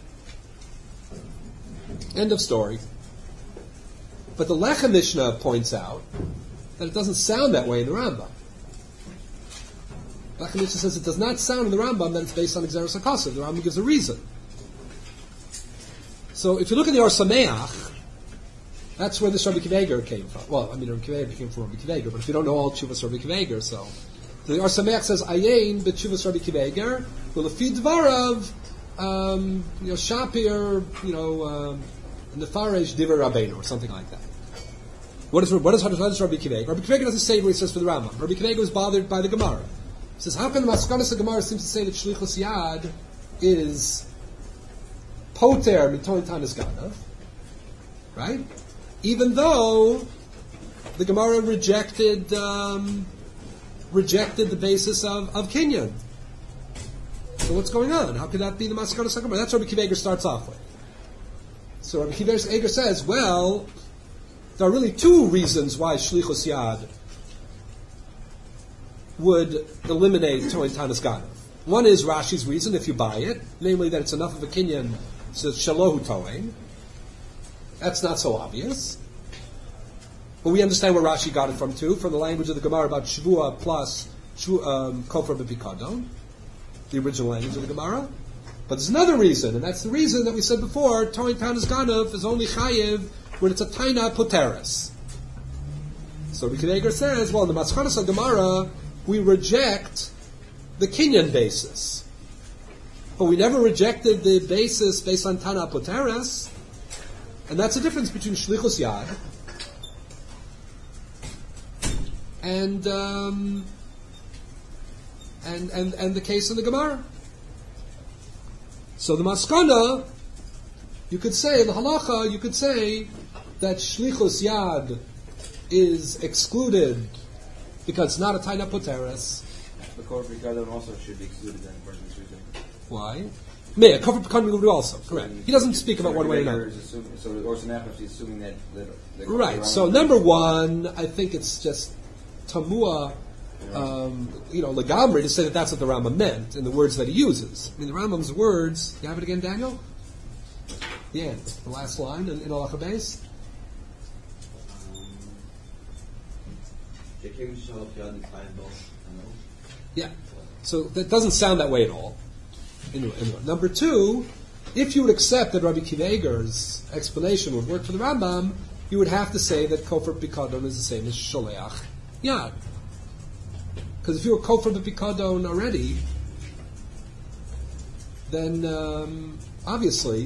End of story. But the Lechem Mishnah points out that it doesn't sound that way in the Rambam. Lechem Mishnah says it does not sound in the Rambam that it's based on Xeris HaKasuv. The Rambam gives a reason. So if you look at the Or Sameach, that's where this Rabbi Akiva Eiger came from. Well, Rabbi Akiva Eiger came from Rabbi Akiva Eiger, but if you don't know all Tshuvas Rabbi Akiva Eiger, so the Or Sameach says Ayin b'Tshuvas Rabbi Akiva Eiger, v'lefi dvarav Shapir, Nefaresh Diver Rabbeinu, or something like that. What does Rabbi Akiva Eiger? Rabbi Akiva Eiger doesn't say what he says for the Rambam. Rabbi Akiva Eiger was bothered by the Gemara. He says, how come the Maskanas of Gemara seems to say that Shlichus Yad is poter mitoin tanis ganav, right? Even though the Gemara rejected the basis of Kinyan. So what's going on? How could that be the Maskanos HaGemara? That's what Rabbi Akiva Eiger starts off with. So Rabbi Akiva Eiger says, well, there are really two reasons why Shlichus Yad would eliminate Toin Tanis Ganav. One is Rashi's reason, if you buy it, namely that it's enough of a Kinyan to Shalohu Toin. That's not so obvious. But we understand where Rashi got it from too, from the language of the Gemara about Shavua plus Kofar B'Pikadon, the original language of the Gemara. But there's another reason, and that's the reason that we said before, Toin Tanis Ganav is only Chayiv when it's a Taina Poteres. So Rabbi Akiva Eiger says, well, in the Maskanos HaGemara, we reject the Kinyan basis. But we never rejected the basis based on Tana Poteres, and that's the difference between Shlichus Yad and the case in the Gemara. So the Maskana, you could say, the Halacha, you could say that Shlichus Yad is excluded because it's not a Taina Poteres. The Kofar B'Pikadon also should be excluded then, according to Shuzin. Why? May, Kofar B'Pikadon would also, correct. He doesn't speak about one way or another. So Or Sanachov is assuming that Right. So number one, I think it's just tamua, legamri to say that that's what the Rambam meant in the words that he uses. I mean, the Rambam's words. You have it again, Daniel? The end, the last line in Halacha Beis. Yeah. So that doesn't sound that way at all. Anyway. Number two, if you would accept that Rabbi Akiva Eiger's explanation would work for the Rambam, you would have to say that Kofar B'Pikadon is the same as Sholeach Yad. Because if you were Kofar B'Pikadon already, then obviously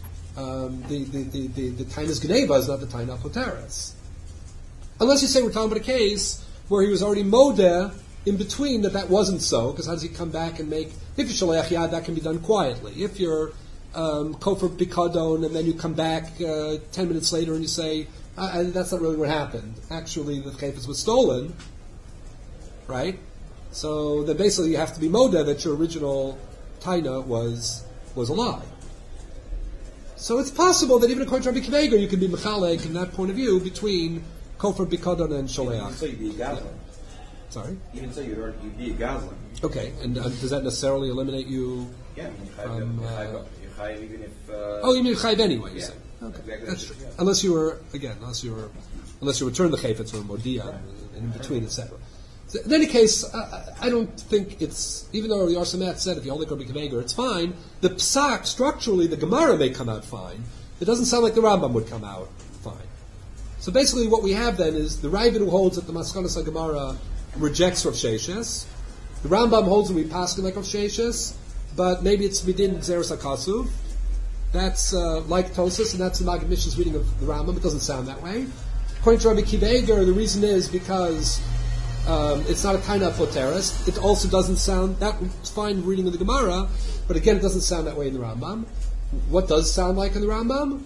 the Tainas Gneva is not the Taina Poteres. Unless you say we're talking about a case where he was already Modeh in between that wasn't so, because how does he come back and make... If you're Sholeach Yad, that can be done quietly. If you're Kofar B'Pikadon and then you come back 10 minutes later and you say, that's not really what happened. Actually, the chayfetz was stolen, right? So then basically you have to be Modeh that your original Taina was a lie. So it's possible that even according to Rabbi Akiva Eiger, you can be Mechalek from that point of view between Kofar B'Pikadon and Sholeach. So you'd be a Gazlan. Sorry? Even so, you'd be a Gazlan. Okay, and does that necessarily eliminate you? Yeah, you're chayiv even if... you mean chayiv anyway, you yeah. say. Okay, Exactly. that's true. Unless you return the chayfetz or modia, and in between, etc. So in any case, I don't think it's, even though the Arsamat said if you hold like Rabbi Akiva Eiger, it's fine. The psak, structurally, the Gemara may come out fine. It doesn't sound like the Rambam would come out fine. So basically what we have then is the Ravid who holds that the Maskanos HaGemara rejects Rav Sheshes. The Rambam holds that we paskin like Rav Sheshes, but maybe it's midin Gzeres HaKasuv. That's like Tosas, and that's the Maggid Mishnah's reading of the Rambam. It doesn't sound that way. According to Rabbi Akiva Eiger, the reason is because it's not a Taina Poteres. It also doesn't sound, that's fine reading of the Gemara, but again, it doesn't sound that way in the Rambam. What does sound like in the Rambam?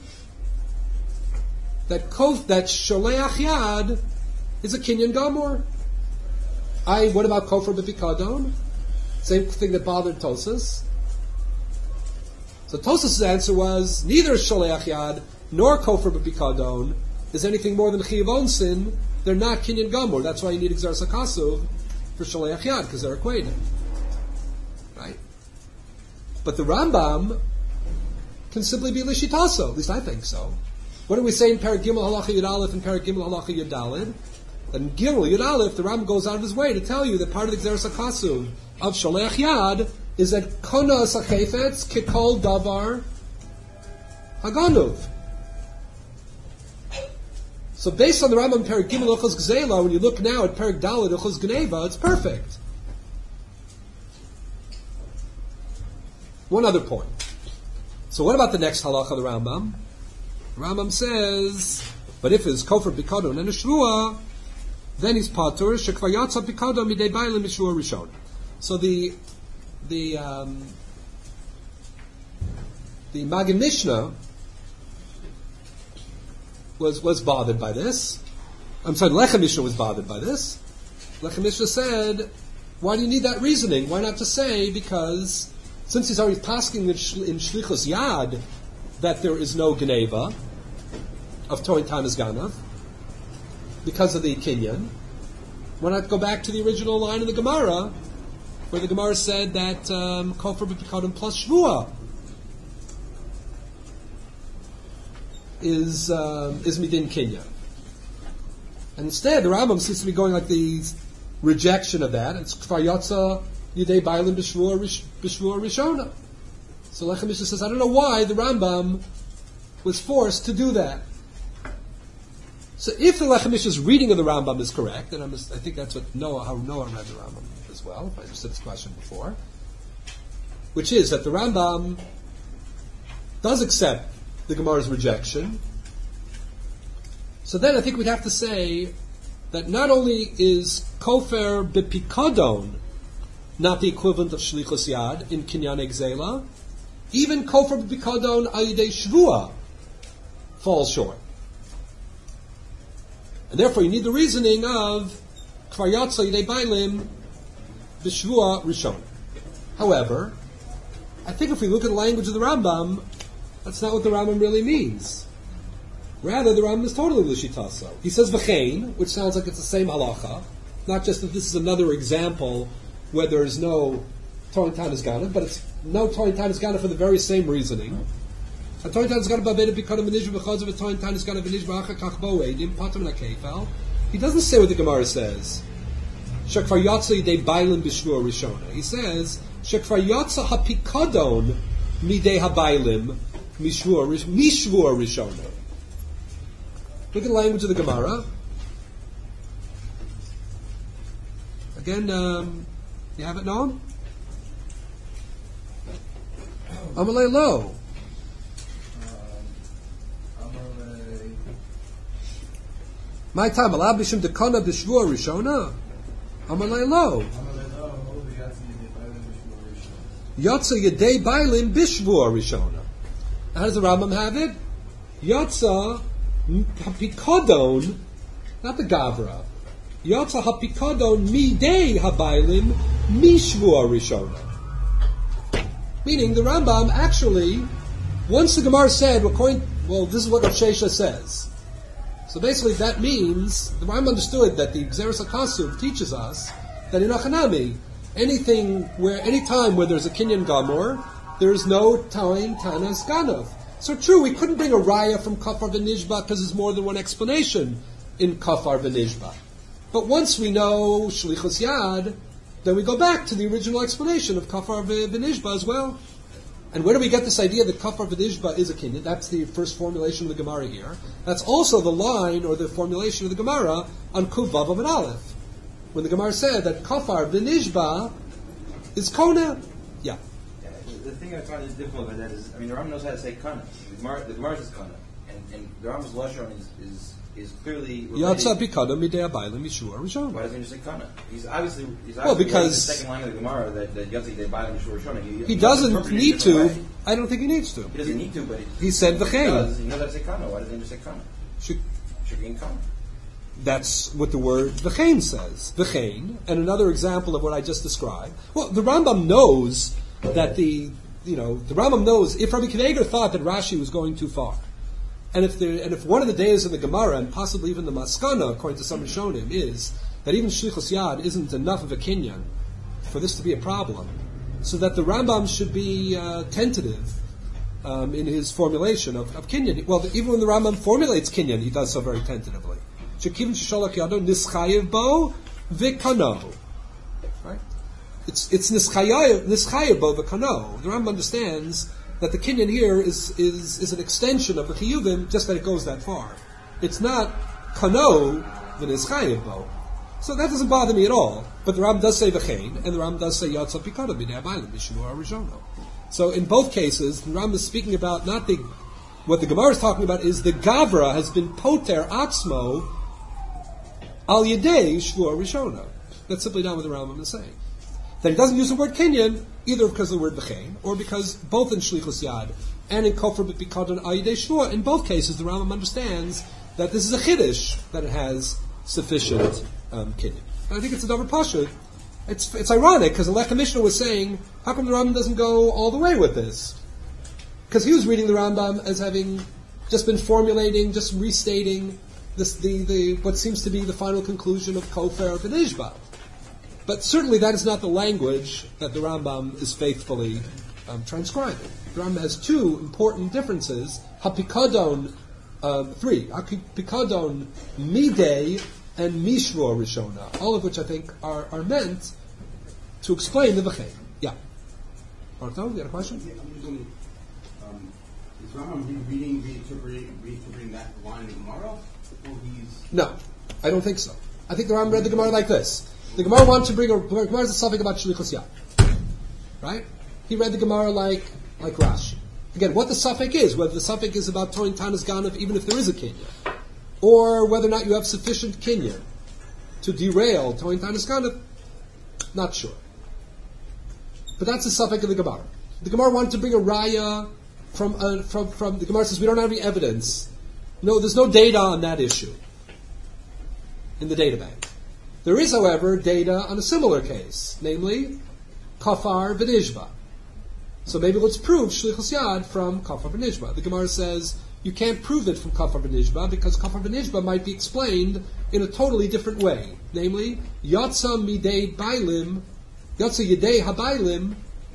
That Sholeach Yad is a Kinyan Gamor. What about Kofar B'Pikadon? Same thing that bothered Tosas. So Tosas' answer was, neither Sholeach Yad nor Kofar B'Pikadon is anything more than Chiyuv Onsin. They're not Kinyan Gamor. That's why you need Gzeres HaKasuv for Sholeach Yad, because they're equated. Right? But the Rambam can simply be Lishitaso. At least I think so. What do we say in Perek Gimel Halacha Yud Aleph and Perek Gimel Halacha Yud Daled? And Gimel Yud Aleph, the Rambam goes out of his way to tell you that part of the Gzeres HaKasuv of Sholeach Yad is that Kona Sachefetz Kikol Davar Haganuv. So based on the Rambam Perek Gimel Ochos Gzela, when you look now at Perek Daled Ochos Gneva, it's perfect. One other point. So what about the next halacha of the Rambam? The Rambam says, but if it's Kofar B'Pikadon and a Shvua, then he's Patur, Shekvar Yatsa B'Pikadon Midei Bailim Mishvua Rishon. So the Maggid Mishnah was bothered by this, I'm sorry, Lechem Mishnah was bothered by this. Lechem Mishnah said, why do you need that reasoning? Why not to say, because since he's already pasking in Shlichus Yad that there is no Geneva of Toin Tanis Ganav, because of the Kinyan, why not go back to the original line of the Gemara, where the Gemara said that Kofar B'Pikodim plus Shvua is Midin Kinyan. And instead, the Rambam seems to be going like the rejection of that. It's Kfar Yotza Yidei Bailim B'Shvua Rishona. So Lechem Mishnah says, I don't know why the Rambam was forced to do that. So if the Lechem Mishnah's reading of the Rambam is correct, and I think that's how Noah read the Rambam as well, if I understood this question before, which is that the Rambam does accept the Gemara's rejection. So then I think we'd have to say that not only is Kofer B'Pikadon not the equivalent of Shlichus Yad in Kinyan Egzela, even Kofer B'Pikadon Ayidei Shvua falls short. And therefore you need the reasoning of Kfar Yotza Yidei Bailim B'Shvua Rishon. However, I think if we look at the language of the Rambam, that's not what the Rambam really means. Rather, the Rambam is totally l'shitaso. He says v'chein, which sounds like it's the same halacha, not just that this is another example where there is no Toin Tanis Ganav, but it's no Toin Tanis Ganav for the very same reasoning. A Toin Tanis Ganav b'abed b'kodem v'nishba b'chodz of a Toin Tanis Ganav v'nishba achar kach bo eidim patam nakefal. He doesn't say what the Gemara says. Shekfar yotza yidei bailim b'shvua rishona. He says shekfar yotza hapikadon midei habailim mishvua rishona. Look at the language of the Gemara. Again, you have it, Noam? Amalei lo. My time, alab b'shem dekona b'shvua rishona. Amalei lo. Yotza yedei bailim b'shvua rishona. How does the Rambam have it? Yotza hapikadon, not the Gavra. Yotza hapikadon midei habailim mishvua rishona. Meaning the Rambam actually, once the Gemara said, well, this is what Rav Shesha says. So basically that means, the Rambam understood that the Gzeres HaKasuv teaches us that in Achanami, any time where there's a Kinyan Gamor, there is no Toin Tanas Ganav. So true, we couldn't bring a raya from Kafar v'Nishba because there's more than one explanation in Kafar v'Nishba. But once we know Shlichus Yad, then we go back to the original explanation of Kafar v'Nishba as well. And where do we get this idea that Kafar v'Nishba is a Kinyan? That's the first formulation of the Gemara here. That's also the line or the formulation of the Gemara on Kuv Vav and Aleph. When the Gemara said that Kafar v'Nishba is Kona. Yeah. The thing I find is difficult about that is, the Rambam knows how to say kana. The Gemara says kana, and the Rambam's lashon is clearly Yatsa b'kadam midei abaylim mishua rishon. Why doesn't he just say kana? He's obviously because the second line of the Gemara that Yatsa midei abaylim mishua rishon. He doesn't need to. Way. I don't think he needs to. He doesn't need to, but he said v'chein. He knows how to say kana. Why doesn't he just say kana? Shekhin kana. That's what the word v'chein says. V'chein, and another example of what I just described. Well, the Rambam knows that the Rambam knows if Rabbi Kiva thought that Rashi was going too far, and if one of the days in the Gemara and possibly even the Maskana, according to some Rishonim, is that even Shlichus Yad isn't enough of a Kinyan for this to be a problem, so that the Rambam should be tentative in his formulation of Kinyan. Well, even when the Rambam formulates Kinyan, he does so very tentatively. Shekivin Shisholak Yado Nischayev Bo Vikano. Right? It's Nischayev Bo Vikano. The Rambam understands that the Kinyan here is an extension of the Chiyuvim, just that it goes that far. It's not Kano V'Nischayev Bo. So that doesn't bother me at all. But the Rambam does say V'chein, and the Rambam does say Yatsa Pikada B'nei Abaylim B'Shivur HaRishono. So in both cases, the Rambam is speaking about what the Gemara is talking about is the Gavra has been poter atzmo al yedei shvua rishona. That's simply not what the Rambam is saying. That he doesn't use the word Kinyan, either because of the word B'chein, or because both in Shlichus Yad and in Kofar B'Pikadon al yedei shvua, in both cases the Rambam understands that this is a Chiddush, that it has sufficient kinyan. And I think it's a davar pashut. It's ironic because the Lechem Mishnah was saying, how come the Rambam doesn't go all the way with this? Because he was reading the Rambam as having just been formulating, just restating the what seems to be the final conclusion of Kofer of Nishba. But certainly that is not the language that the Rambam is faithfully transcribing. The Rambam has two important differences: Hapikadon, three: Hapikadon Midei and Mishro Rishona, all of which I think are meant to explain the V'chein. Yeah. Bartol, you had a question? Is Rambam reinterpreting that line in the Gemara? Or he's... No, I don't think so. I think the Rambam read the Gemara like this. The Gemara wants to bring Gemara is a suffix about Shlichus Yad. Right? He read the Gemara like Rashi. Again, what the suffix is, whether the suffix is about Toin Tanas Ganav, even if there is a Kinyan, or whether or not you have sufficient Kinyan to derail Toin Tanas Ganav, not sure. But that's the suffix of the Gemara. The Gemara wanted to bring a raya from the Gemara says we don't have any evidence. No, there's no data on that issue in the data bank. There is, however, data on a similar case, namely Kafar v'Nishba. So maybe let's prove Shlichus Yad from Kafar v'Nishba. The Gemara says you can't prove it from Kafar v'Nishba because Kafar v'Nishba might be explained in a totally different way, namely Yatsa midei bailim, Yatsa yedei habailim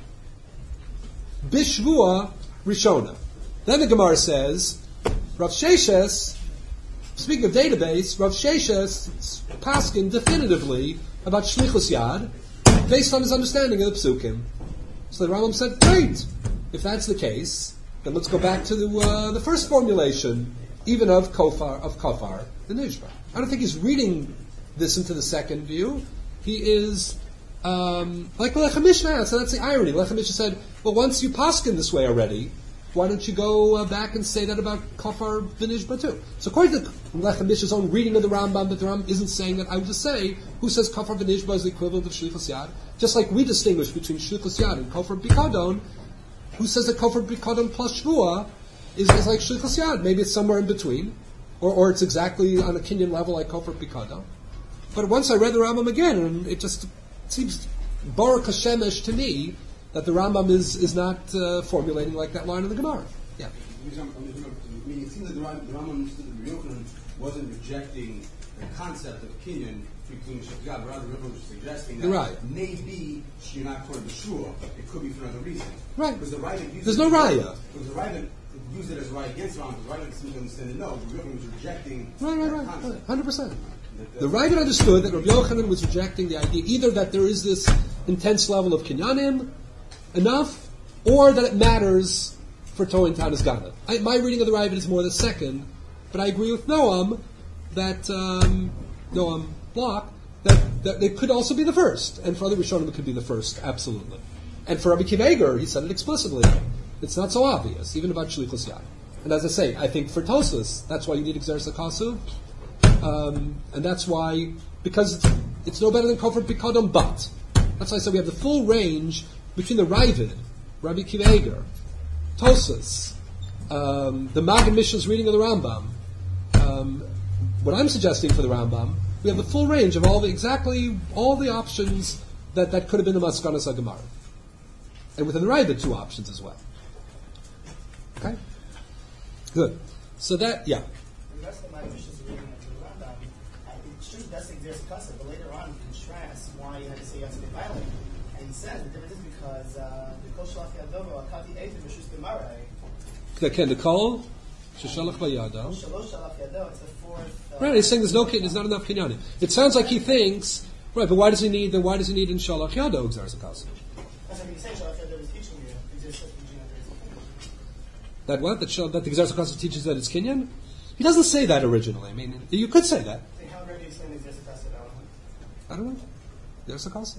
bishvua rishona. Then the Gemara says Rav Sheshes, speaking of database, Rav Sheshes paskin definitively about Shlichus Yad based on his understanding of the Psukim. So the Rambam said, great, if that's the case, then let's go back to the first formulation, even of Kafar the Nishba. I don't think he's reading this into the second view. He is like Lechem Mishnah, so that's the irony. Lechem Mishnah said, well, once you paskin this way already, why don't you go back and say that about Kafar v'Nishba too? So according to Lechem Mishnah's own reading of the Rambam, that the Rambam isn't saying that, I would just say, who says Kafar v'Nishba is the equivalent of Shlichus Yad? Just like we distinguish between Shlichus Yad and Kafar Bikadon, who says that Kafar Bikadon plus Shvua is like Shlichus Yad? Maybe it's somewhere in between, or it's exactly on a Kinyan level like Kafar Bikadon. But once I read the Rambam again, and it just seems Baruch Hashemesh to me, that the Rambam is not formulating like that line in the Gemara. Yeah. I mean, it seems that the Rambam understood that Rabbi Yochanan wasn't rejecting the concept of Kinyan between Shlichus Yad, but rather Rabbi was suggesting that right. Maybe you're not quite sure. It could be for another reason. Right. Because the Ravid There's no raya. Because the Ravid used it as right against Rambam. The Ravid seemed to understand that no, Rabbi Yochanan was rejecting Right. concept. 100%. The Ravid understood that Rabbi Yochanan was rejecting the idea either that there is this intense level of Kinyanim enough, or that it matters for Toin Tanas Ganav. My reading of the Ravid is more the second, but I agree with Noam that Noam Block that it could also be the first, and for other Rishonim it could be the first, absolutely. And for Rabbi Akiva Eiger, he said it explicitly. It's not so obvious, even about Shlichus Yad. And as I say, I think for Tosas, that's why you need Exeris HaKasu, and that's why, because it's no better than Kofar Bikadon, but that's why I said we have the full range between the Ravid, Rabbi Akiva Eiger, Tosas, the Magen Mishnah's reading of the Rambam. What I'm suggesting for the Rambam, we have the full range of all the options that could have been the Maskanas HaGemara. And within the Ravid, two options as well. Okay? Good. So that, yeah. The rest of my Mishnah's reading of the Rambam, it's true that's Exeris HaKasu, but later on he contrasts why you had to say yes to the violent. And he says the difference is because the Kol Shalach Yadovo Akati Eitim Rishus Gemarai. Can the Kol Sheshalach Bayado? Shalosh Shalach Yado. It's the fourth. Right, he's saying there's not enough kinyanim. It sounds like he thinks, right, but why does he need in Shalach Yado Exeris HaKasu? That's what he's saying. Shalach Yado is teaching you Exeris HaKasu. That what? That the Exeris HaKasu teaches that it's kinyan? He doesn't say that originally. I mean, you could say that. How do you explain Exeris HaKasu now? I don't know. Exeris HaKasu.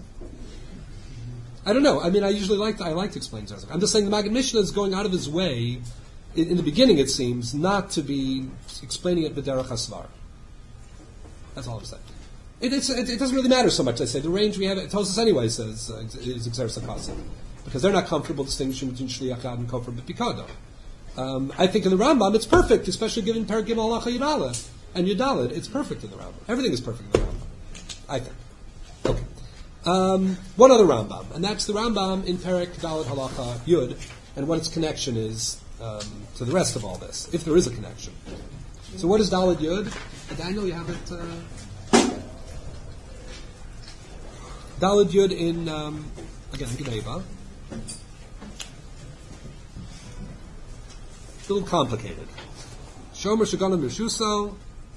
I don't know. I mean, I usually like to explain Exeris HaKasu. I'm just saying the Magen Mishnah is going out of his way, in the beginning it seems, not to be explaining it b'derech hasvar. That's all I'm saying. It doesn't really matter so much. I say the range we have. It tells us anyway. Says is Exeris HaKasu because they're not comfortable distinguishing between Shliach Yad and Kofar B'Pikado. I think in the Rambam it's perfect, especially given Perek Gimel Halacha Yud Aleph. and Yudalid, it's perfect in the Rambam. Everything is perfect in the Rambam, I think. Okay. One other Rambam, and that's the Rambam in Perek Dalet Halacha Yud, and what its connection is to the rest of all this, if there is a connection. So what is Dalet Yud? Daniel, you have it. Dalet Yud in again Geneva. A little complicated. Shomer Shagana Mirshuso.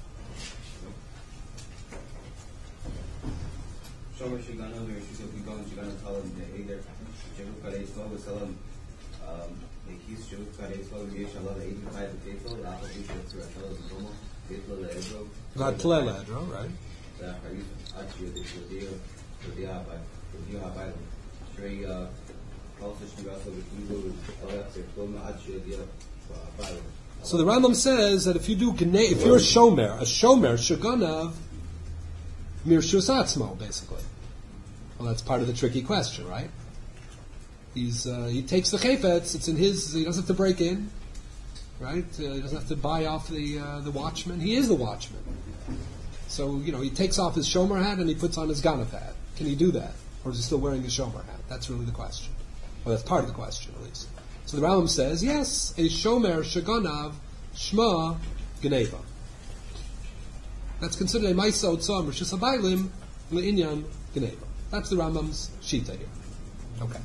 Shomer Shigano, Mirshuso, Bigon, Shigano, Talam, the Eder, Jehu Kare, Slow, Salam, the Kis, Jehu Kare, Slow, Yeshala, the 85 of Faithful, the Apple, the Fellows, the Romo, Faithful, the Edro, Vatlela Edro, right? the Harif, Achio, the Shodia, the Diabai, Shrey, also Shigaso, the Kibu, Alex, the Toma, Achio, the Abai. So the Rambam says that if you do if you're a shomer shaganav mirshus atzmo, basically. Well, that's part of the tricky question, right? He takes the chayfetz; it's in his. He doesn't have to break in, right? He doesn't have to buy off the watchman. He is the watchman. So he takes off his shomer hat and he puts on his ganav hat. Can he do that, or is he still wearing his shomer hat? That's really the question. Well, that's part of the question, at least. So the Rambam says, yes, a shomer shaganav shma geneva. That's considered a maisa otzah rishus habaylim le'inyan geneva. That's the Rambam's shita here. Okay.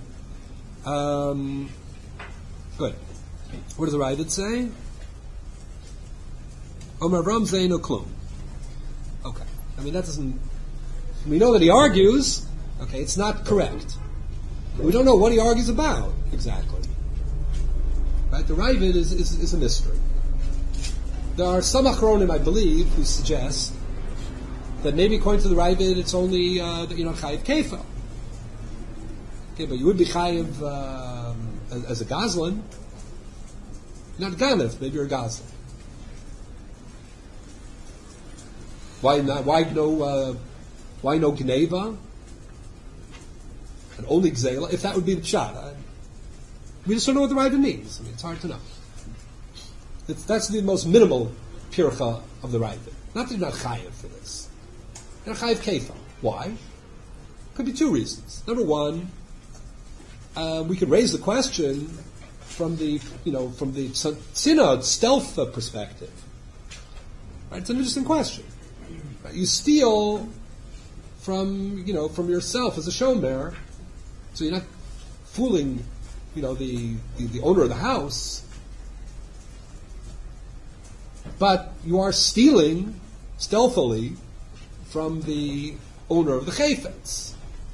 Good. What does the Ravid say? Omer Avram zeinu klum. Okay. I mean, that doesn't... We know that he argues. Okay, it's not correct. We don't know what he argues about, exactly. Right? The Ravid is a mystery. There are some Achronim, I believe, who suggest that maybe according to the Ravid, it's only that you're not Chayiv Kefel. Okay, but you would be Chayiv as a Gazlan. Not Ganav, maybe you're a Gazlan. Why no Geneva? And only Gzela? If that would be the Pshat. We just don't know what the Ravid means. I mean, it's hard to know. That's the most minimal pircha of the Ravid. Not that you're not chayiv for this. You're not chayiv kefa. Why? Could be two reasons. Number one, we could raise the question from the synod stealth perspective. Right? It's an interesting question. Right? You steal from yourself as a shomer, so you're not fooling the owner of the house, but you are stealing stealthily from the owner of the chayfetz.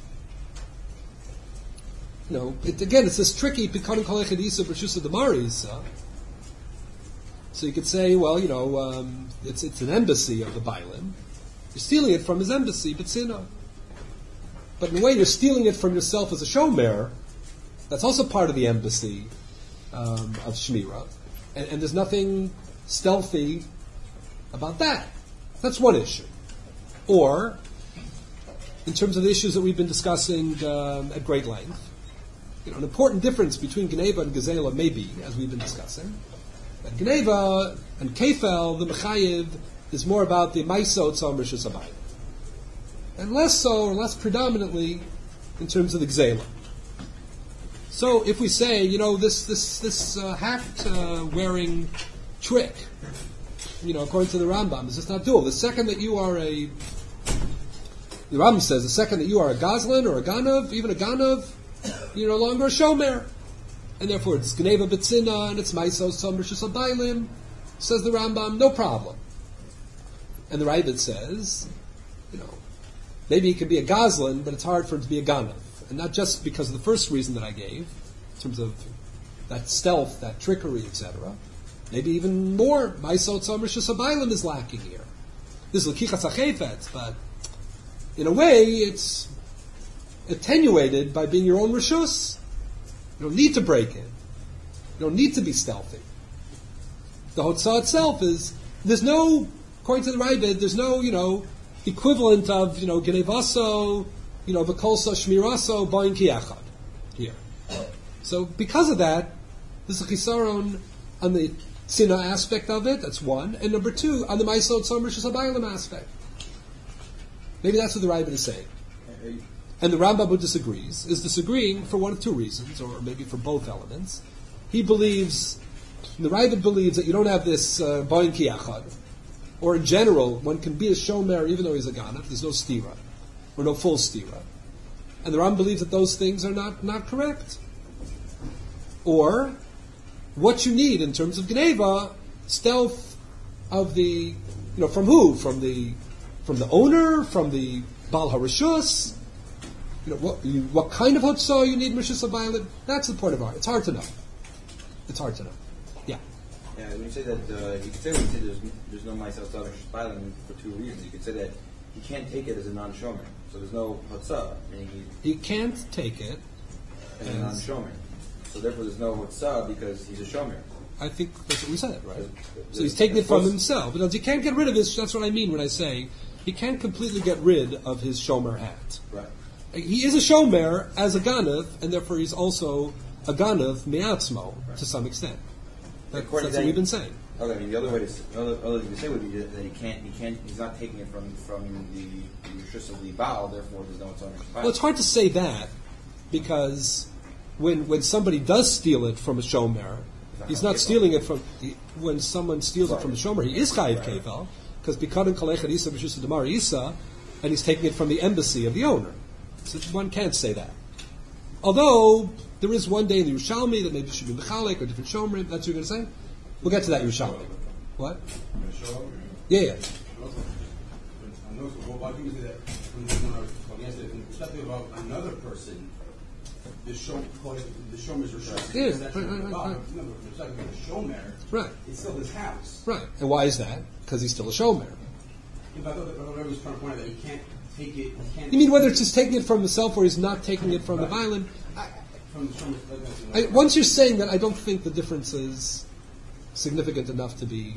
It's this tricky pikanim kol echadisa b'shusa demarisa. So you could say, well, it's an embassy of the Bailim. You're stealing it from his embassy, B'tzina. But in a way, you're stealing it from yourself as a shomer. That's also part of the embassy of Shmira. And there's nothing stealthy about that. That's one issue. Or, in terms of the issues that we've been discussing at great length, an important difference between Geneva and Gezela may be, as we've been discussing, that Geneva and Kefel, the Mechayiv, is more about the Maisa Otzah Rishus Habayim. And less so, or less predominantly, in terms of the Gzela. So if we say, this hat-wearing trick, according to the Rambam, is just not doable. The second that you are the Rambam says, the second that you are a Gazlan or a Ganav, even a Ganav, you're no longer a Shomer. And therefore it's Geneva B'tzina and it's Maisa Otzah Rishus Habayim, says the Rambam, no problem. And the Ravid says, maybe it can be a Gazlan, but it's hard for him to be a Ganav. And not just because of the first reason that I gave, in terms of that stealth, that trickery, etc. Maybe even more, Maisa Otzah Rishus Habayim is lacking here. This is L'kichas HaChayfetz, but in a way it's attenuated by being your own Rishus. You don't need to break in. You don't need to be stealthy. The Hotzah itself there's no, according to the Ravid, there's no, equivalent of, Genevaso, V'kolsa Shmiraso, Boin Kiachad here. So because of that, there's a chisaron on the tzina aspect of it. That's one. And number two, on the Ma'aseh Tzom Rishus HaBayalim aspect. Maybe that's what the Ravid is saying. And the Rambam disagrees. Is disagreeing for one of two reasons, or maybe for both elements. He believes, the Ravid believes that you don't have this Boin Ki Achad, or in general, one can be a shomer even though he's a ganav. There's no stira, or no full stira. And the Rambam believes that those things are not correct. Or, what you need in terms of Geneva, stealth of the, from who? From the owner, from the Baal HaRishus. What kind of hotzah you need Rishus HaBayalim? That's the point of art. It's hard to know. Yeah. Yeah, when you say that, you could say there's no Ma'aseh Tzom Rishus HaBayalim for two reasons. You could say that he can't take it as a non-shomer. So there's no hotzah, meaning he can't take it as a non-shomer. So therefore there's no hotzah because he's a shomer. I think that's what we said, right? So he's taking it from himself. But he can't get rid of his, that's what I mean when I say he can't completely get rid of his shomer hat. Right. He is a shomer as a ganav, and therefore he's also a ganav me'atzmo to some extent. That's what we've been saying. Okay, I mean the other way to say would be that he's not taking it from the Rishus of the Baal, therefore there's no hotzah. Well, it's hard to say that because when somebody does steal it from a shomer, he's not stealing it from. When someone steals it from a shomer, he is chayiv kefal because bikadon kalechet isa b'shus demar isa, and he's taking it from the embassy of the owner. So one can't say that. Although there is one day in the Yerushalmi that maybe should be mechalek or different shomerim. That's what you're going to say. We'll get to that Yerushalmi. What? Yeah. I know why do you say that when I was talking yesterday, from the perspective of another person, the shomer is Rishus. Yeah, From the perspective of the shomer, Right. it's still his house. Right. And why is that? Because he's still a shomer. But I thought I was trying to point out that he can't take it. You mean whether it's just taking it from himself or he's not taking it from the violin? From the shomer. Once you're saying that, I don't think the difference is significant enough to be,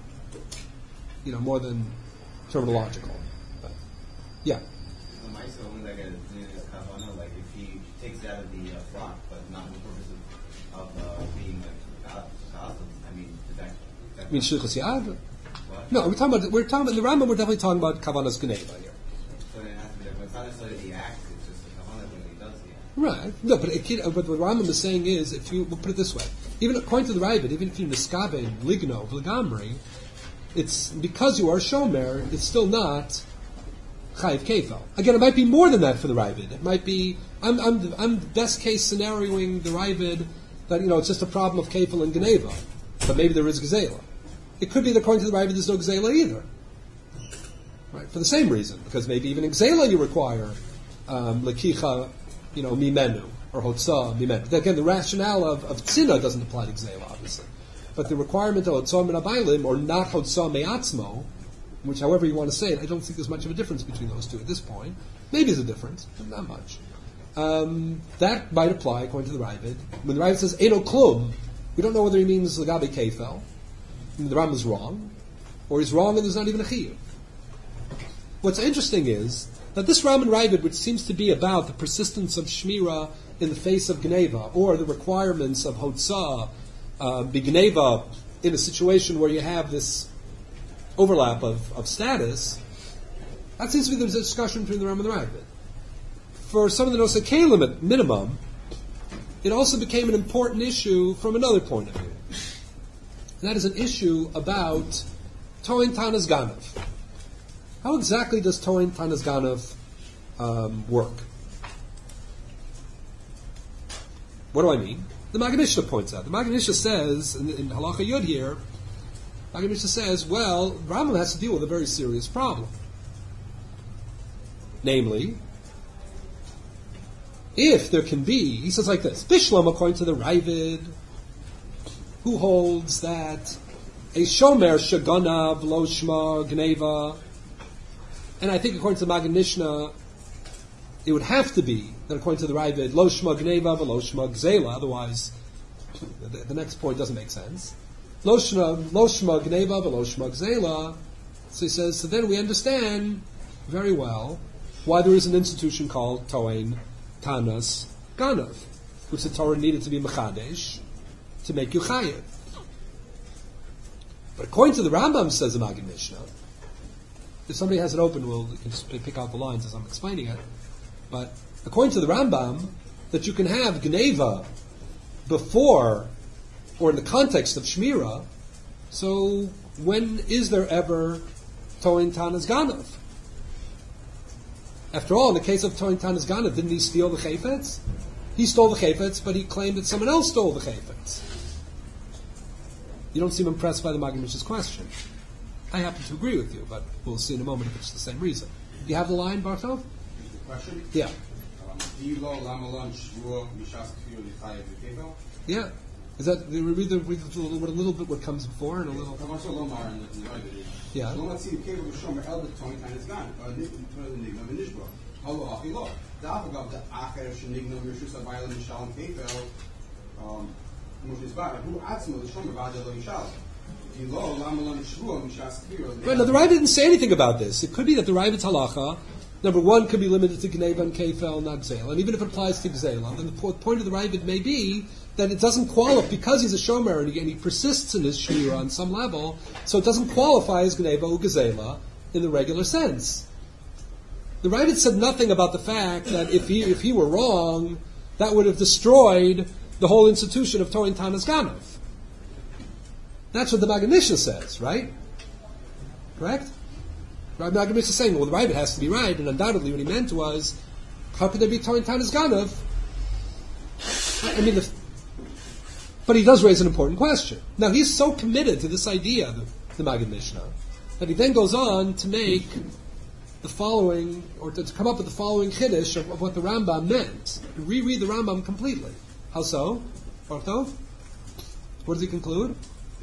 more than terminological. But, yeah. The Ma'aseh only like is kavanah, like if he takes it out of the flock, but not the purpose of being like custom. I mean, You mean shlichus yad? What? No, we're talking about in the Rambam. We're definitely talking about kavanas geneva here. So it has to be, it's not necessarily the act; it's just the kavanah when he does the act. Right. No, but what Rambam is saying is, we'll put it this way, even according to the Ravid, even if you're niskabe, ligno, v'legamri, it's because you are shomer, it's still not chayiv kefal. Again, it might be more than that for the Ravid. It might be, I'm best case scenarioing the Ravid that, it's just a problem of kefal and geneva, but maybe there is gezela. It could be that according to the Ravid there's no gezela either. Right, for the same reason, because maybe even in gezela you require lekicha, mimenu, or hotzah mimenu. Again, the rationale of tzina doesn't apply to gezela, obviously. But the requirement of hotzah min abaylim, or not hotzah me'atzmo, which however you want to say it, I don't think there's much of a difference between those two at this point. Maybe there's a difference, but not much. That might apply according to the Ravid. When the Ravid says eno klum, we don't know whether he means lagabi kefel. The Rambam is wrong, or he's wrong and there's not even a chiyuv. What's interesting is that this Rambam Ravid, which seems to be about the persistence of shmira in the face of Geneva, or the requirements of hotzah, Geneva, in a situation where you have this overlap of status, that seems to be the discussion between the Rambam and the Ravid. For some of the Nosei Kelim at minimum, it also became an important issue from another point of view. And that is an issue about Toin Tanas Ganav. How exactly does Toin Tanas Ganav work? What do I mean? The Magen Mishnah points out. The Magen Mishnah says, in Halacha Yud here, Magen Mishnah says, well, Rambam has to deal with a very serious problem. Namely, if there can be, he says like this, Bishlam, according to the Ravid, who holds that a shomer shaganav lo shma gneva, and I think according to the Magen Mishnah, it would have to be that according to the Ravid, lo shma gneva v'lo shma gzela, otherwise the next point doesn't make sense. Lo shma gneva v'lo shma gzela. So he says, so then we understand very well why there is an institution called Toin Tanas Ganav, which the Torah needed to be mechadesh to make you chayiv. But according to the Rambam, says the Maggid Mishnah, if somebody has it open, we can just pick out the lines as I'm explaining it. But according to the Rambam, that you can have Gneva before or in the context of Shmira, so when is there ever Toin Tanas Ganav? After all, in the case of Toin Tanas Ganav, didn't he steal the Chayfetz? He stole the Chayfetz, but he claimed that someone else stole the Chayfetz. You don't seem impressed by the Maggid Mishnah's question. I happen to agree with you, but we'll see in a moment if it's the same reason. Do you have the line, Bartov? The question? Yeah. Yeah. Is that we read a little bit what comes before and a little? Yeah. Right, now the Raya didn't say anything about this. It could be that the Raya halacha, number one, could be limited to Gneva and Kefel, not Gzela. And even if it applies to Gzela, then the point of the Raya may be that it doesn't qualify, because he's a Shomer and he persists in his Shmira on some level, so it doesn't qualify as Gneva or Gzela in the regular sense. The Raya said nothing about the fact that if he were wrong, that would have destroyed the whole institution of Toin Tanas Ganav. That's what the Maggid Mishnah says, right? Correct? Right, Maggid Mishnah is saying, well, the Raya has to be right, and undoubtedly what he meant was, how could there be Toin Tanas Ganav? But he does raise an important question. Now, he's so committed to this idea, the Maggid Mishnah, that he then goes on to make the following, or to come up with the following chiddush of what the Rambam meant, to reread the Rambam completely. How so? Bartov? What does he conclude?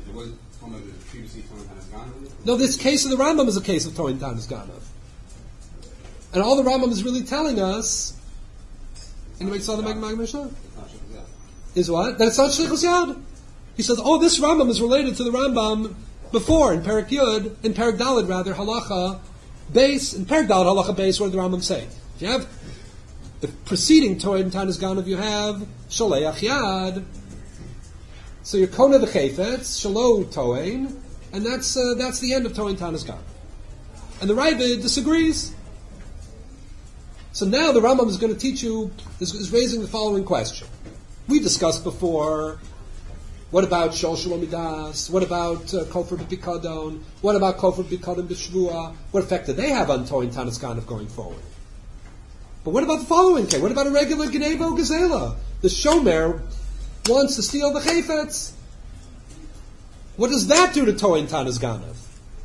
No, this case of the Rambam is a case of Toin Tanas Ganav. And all the Rambam is really telling us, anybody saw the Maggid Mishnah? Is what? That it's not Shlichus Yad. He says, oh, this Rambam is related to the Rambam before, in Perek Yud, in Perek Daled rather, Halacha Beis, in Perek Daled Halacha Beis, what did the Rambam say? If you have the preceding Toin Tanas Ganav, you have Sholeach Yad. So you're Kona the Chayfetz, Shalo Toin, and that's the end of Toin Tanas Ganav. And the Ravid disagrees. So now the Rambam is going to teach you, is raising the following question. We discussed before, what about Shol Shalom Midas? What about Kofar B'Pikadon? What about Kofar B'Pikadon B'Shvua? What effect do they have on Toin Tanas Ganav going forward? But what about the following case? What about a regular Gneva Gazela? The Shomer wants to steal the Chayfetz. What does that do to Toin Tanas Ganav?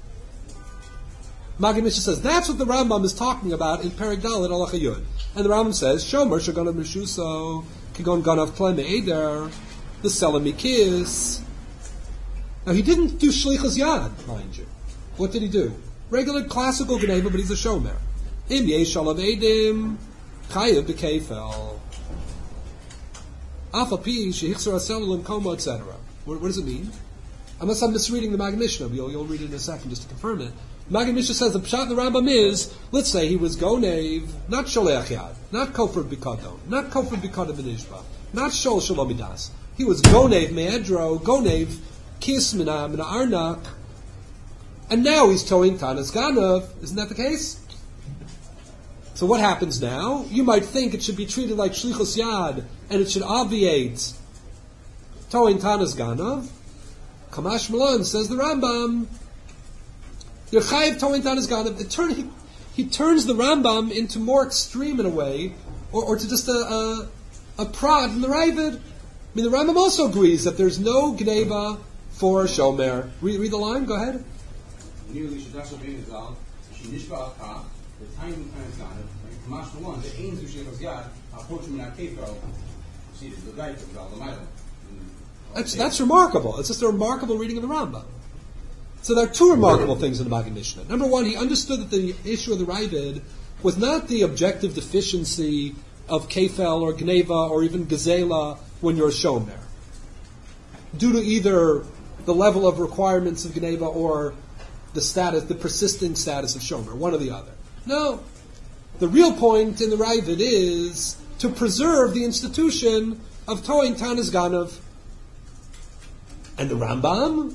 Maggid Mishnah says that's what the Rambam is talking about in Perek Daled Halacha Yud. And the Rambam says, Shomer Shaganav Mishuso Kigon Ganav Pleme Eder the Selamikis. Now he didn't do Shlichus Yad, mind you. What did he do? Regular classical Gneva, but he's a Shomer. Im Yesh Alav Edim Chayav B'Kefel Afal Pi Shehichsar Aselulim Komo, etc. What does it mean? Unless I'm misreading the Maggid Mishnah, you'll read it in a second just to confirm it. Maggid Mishnah says the Pshat in the Rambam is, let's say he was Gonev, not Sholeach Yad, not Kofar B'Kadon, not Kofar B'Kadon B'Nishba, not Shol Shalom Midas. He was Gonev Me'edro, Gonev Kis Mina Arnak, and now he's Toin Tanas Ganav. Isn't that the case? So what happens now? You might think it should be treated like Shlichus Yad, and it should obviate Toin Tanas Ganav. Kamash Malon says the Rambam, you're Chayiv Toin Tanas Ganav. He turns the Rambam into more extreme in a way, or to just a prod from the Ravid. I mean, the Rambam also agrees that there's no Gneva for Shomer. Read the line, go ahead. That's remarkable. It's just a remarkable reading of the Rambam. So there are two remarkable things in the Maggid Mishnah. Number one, he understood that the issue of the Ravid was not the objective deficiency of Kefel or Gneva or even Gazela when you're a Shomer, due to either the level of requirements of Gneva or the persisting status of Shomer, one or the other. No. The real point in the Ravid is to preserve the institution of Toin Tanas Ganav. And the Rambam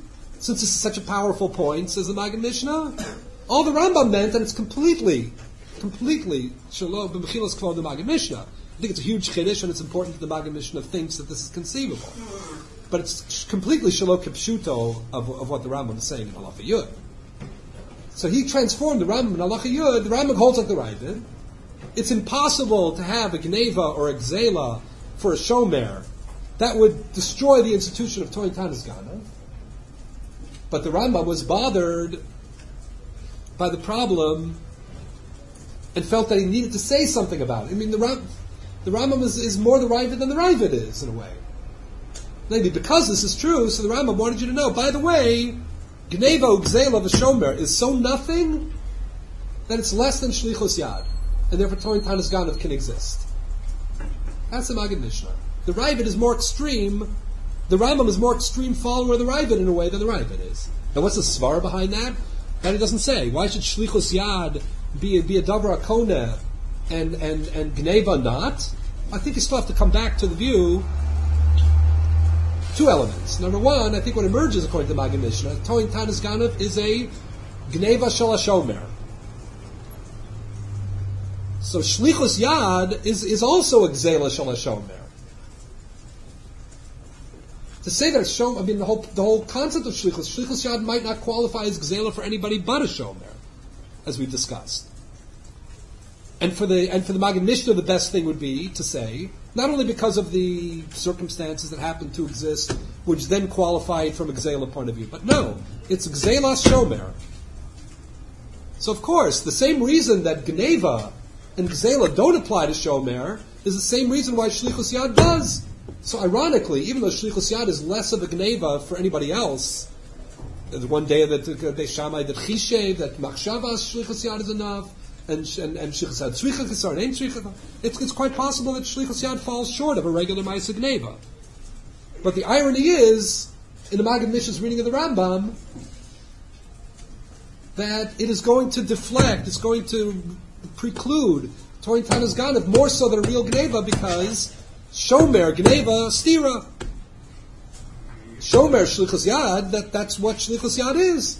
since this is such a powerful point, says the Maggid Mishnah, all the Rambam meant, and it's completely shalom b'mechilas kvod the Maggid Mishnah. I think it's a huge chiddush, and it's important that the Maggid Mishnah thinks that this is conceivable. But it's completely shalom kipshuto of what the Rambam is saying in Halacha Yud. So he transformed the Rambam in Halacha Yud. The Rambam holds like the Ravid. It's impossible to have a Gneva or a Gzela for a Shomer. That would destroy the institution of Toin Tanis Ganav. But the Rambam was bothered by the problem and felt that he needed to say something about it. I mean, the Rambam is more the Ravid than the Ravid is, in a way. Maybe because this is true, so the Rambam wanted you to know, by the way, Gneva Ugzela of a Shomer is so nothing that it's less than Shlichus Yad. And therefore Toin Tanis Ganav can exist. That's the Maggid Mishnah. The Ravid is more extreme. The Rambam is more extreme follower of the Ravid in a way than the Ravid is. Now what's the svara behind that? That he doesn't say. Why should Shlichus Yad be a Davar Akoneh and Gneva not? I think you still have to come back to the view. Two elements. Number one, I think what emerges according to the Maggid Mishnah, Toin Tanis Ganav is a Gneva Shel HaShomer. So Shlichus Yad is also a Gzela Shel HaShomer. To say that it's Shomer, I mean the whole concept of Shlichus Yad might not qualify as Gzela for anybody but a Shomer, as we've discussed. And for the Maggid Mishnah, the best thing would be to say, not only because of the circumstances that happen to exist, which then qualify it from a Gzela point of view, but no, it's Gzela Shomer. So of course, the same reason that Gneva and Gzela don't apply to Shomer is the same reason why Shlichus Yad does. So ironically, even though Shlichus Yad is less of a Gneva for anybody else, the one day that they Shammai that Chishev, that Machshavas Shlichus Yad is enough, and Shlichus Yad Tzricha Chisar, and ain't Tzricha, it's quite possible that Shlichus Yad falls short of a regular Ma'aseh Gneva. But the irony is, in the Maggid Mishnah's reading of the Rambam, that it is going to deflect, it's going to preclude Toin Tanis Ganav more so than a real Gneva, because Shomer, Gneva, Stira. Shomer, Shlichus Yad, that's what Shlichus Yad is.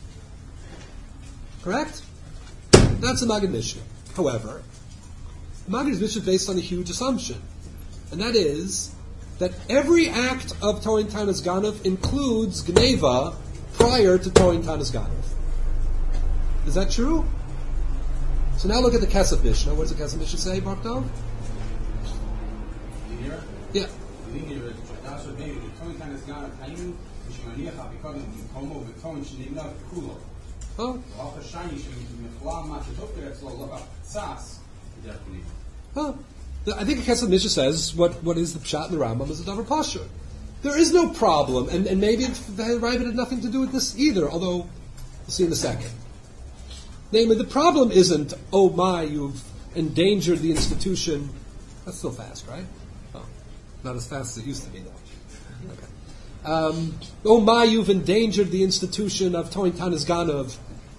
Correct? That's the Maggid Mishnah. However, the Maggid Mishnah is based on a huge assumption, and that is that every act of Toin Tanis Ganav includes Gneva prior to Toin Tanis Ganav. Is that true? So now look at the Kesef Mishnah. What does the Kesef Mishnah say, Baruch Dov? Yeah. Oh. Oh. I think the Kesef Mishnah says what is the pshat in the Rambam is a davar pashut. There is no problem, and maybe the Ravid had nothing to do with this either, although we'll see in a second. Namely, the problem isn't, oh my, you've endangered the institution. That's still fast, right? Oh, not as fast as it used to be, though. Okay. Oh my, you've endangered the institution of Toin Tanis Ganav,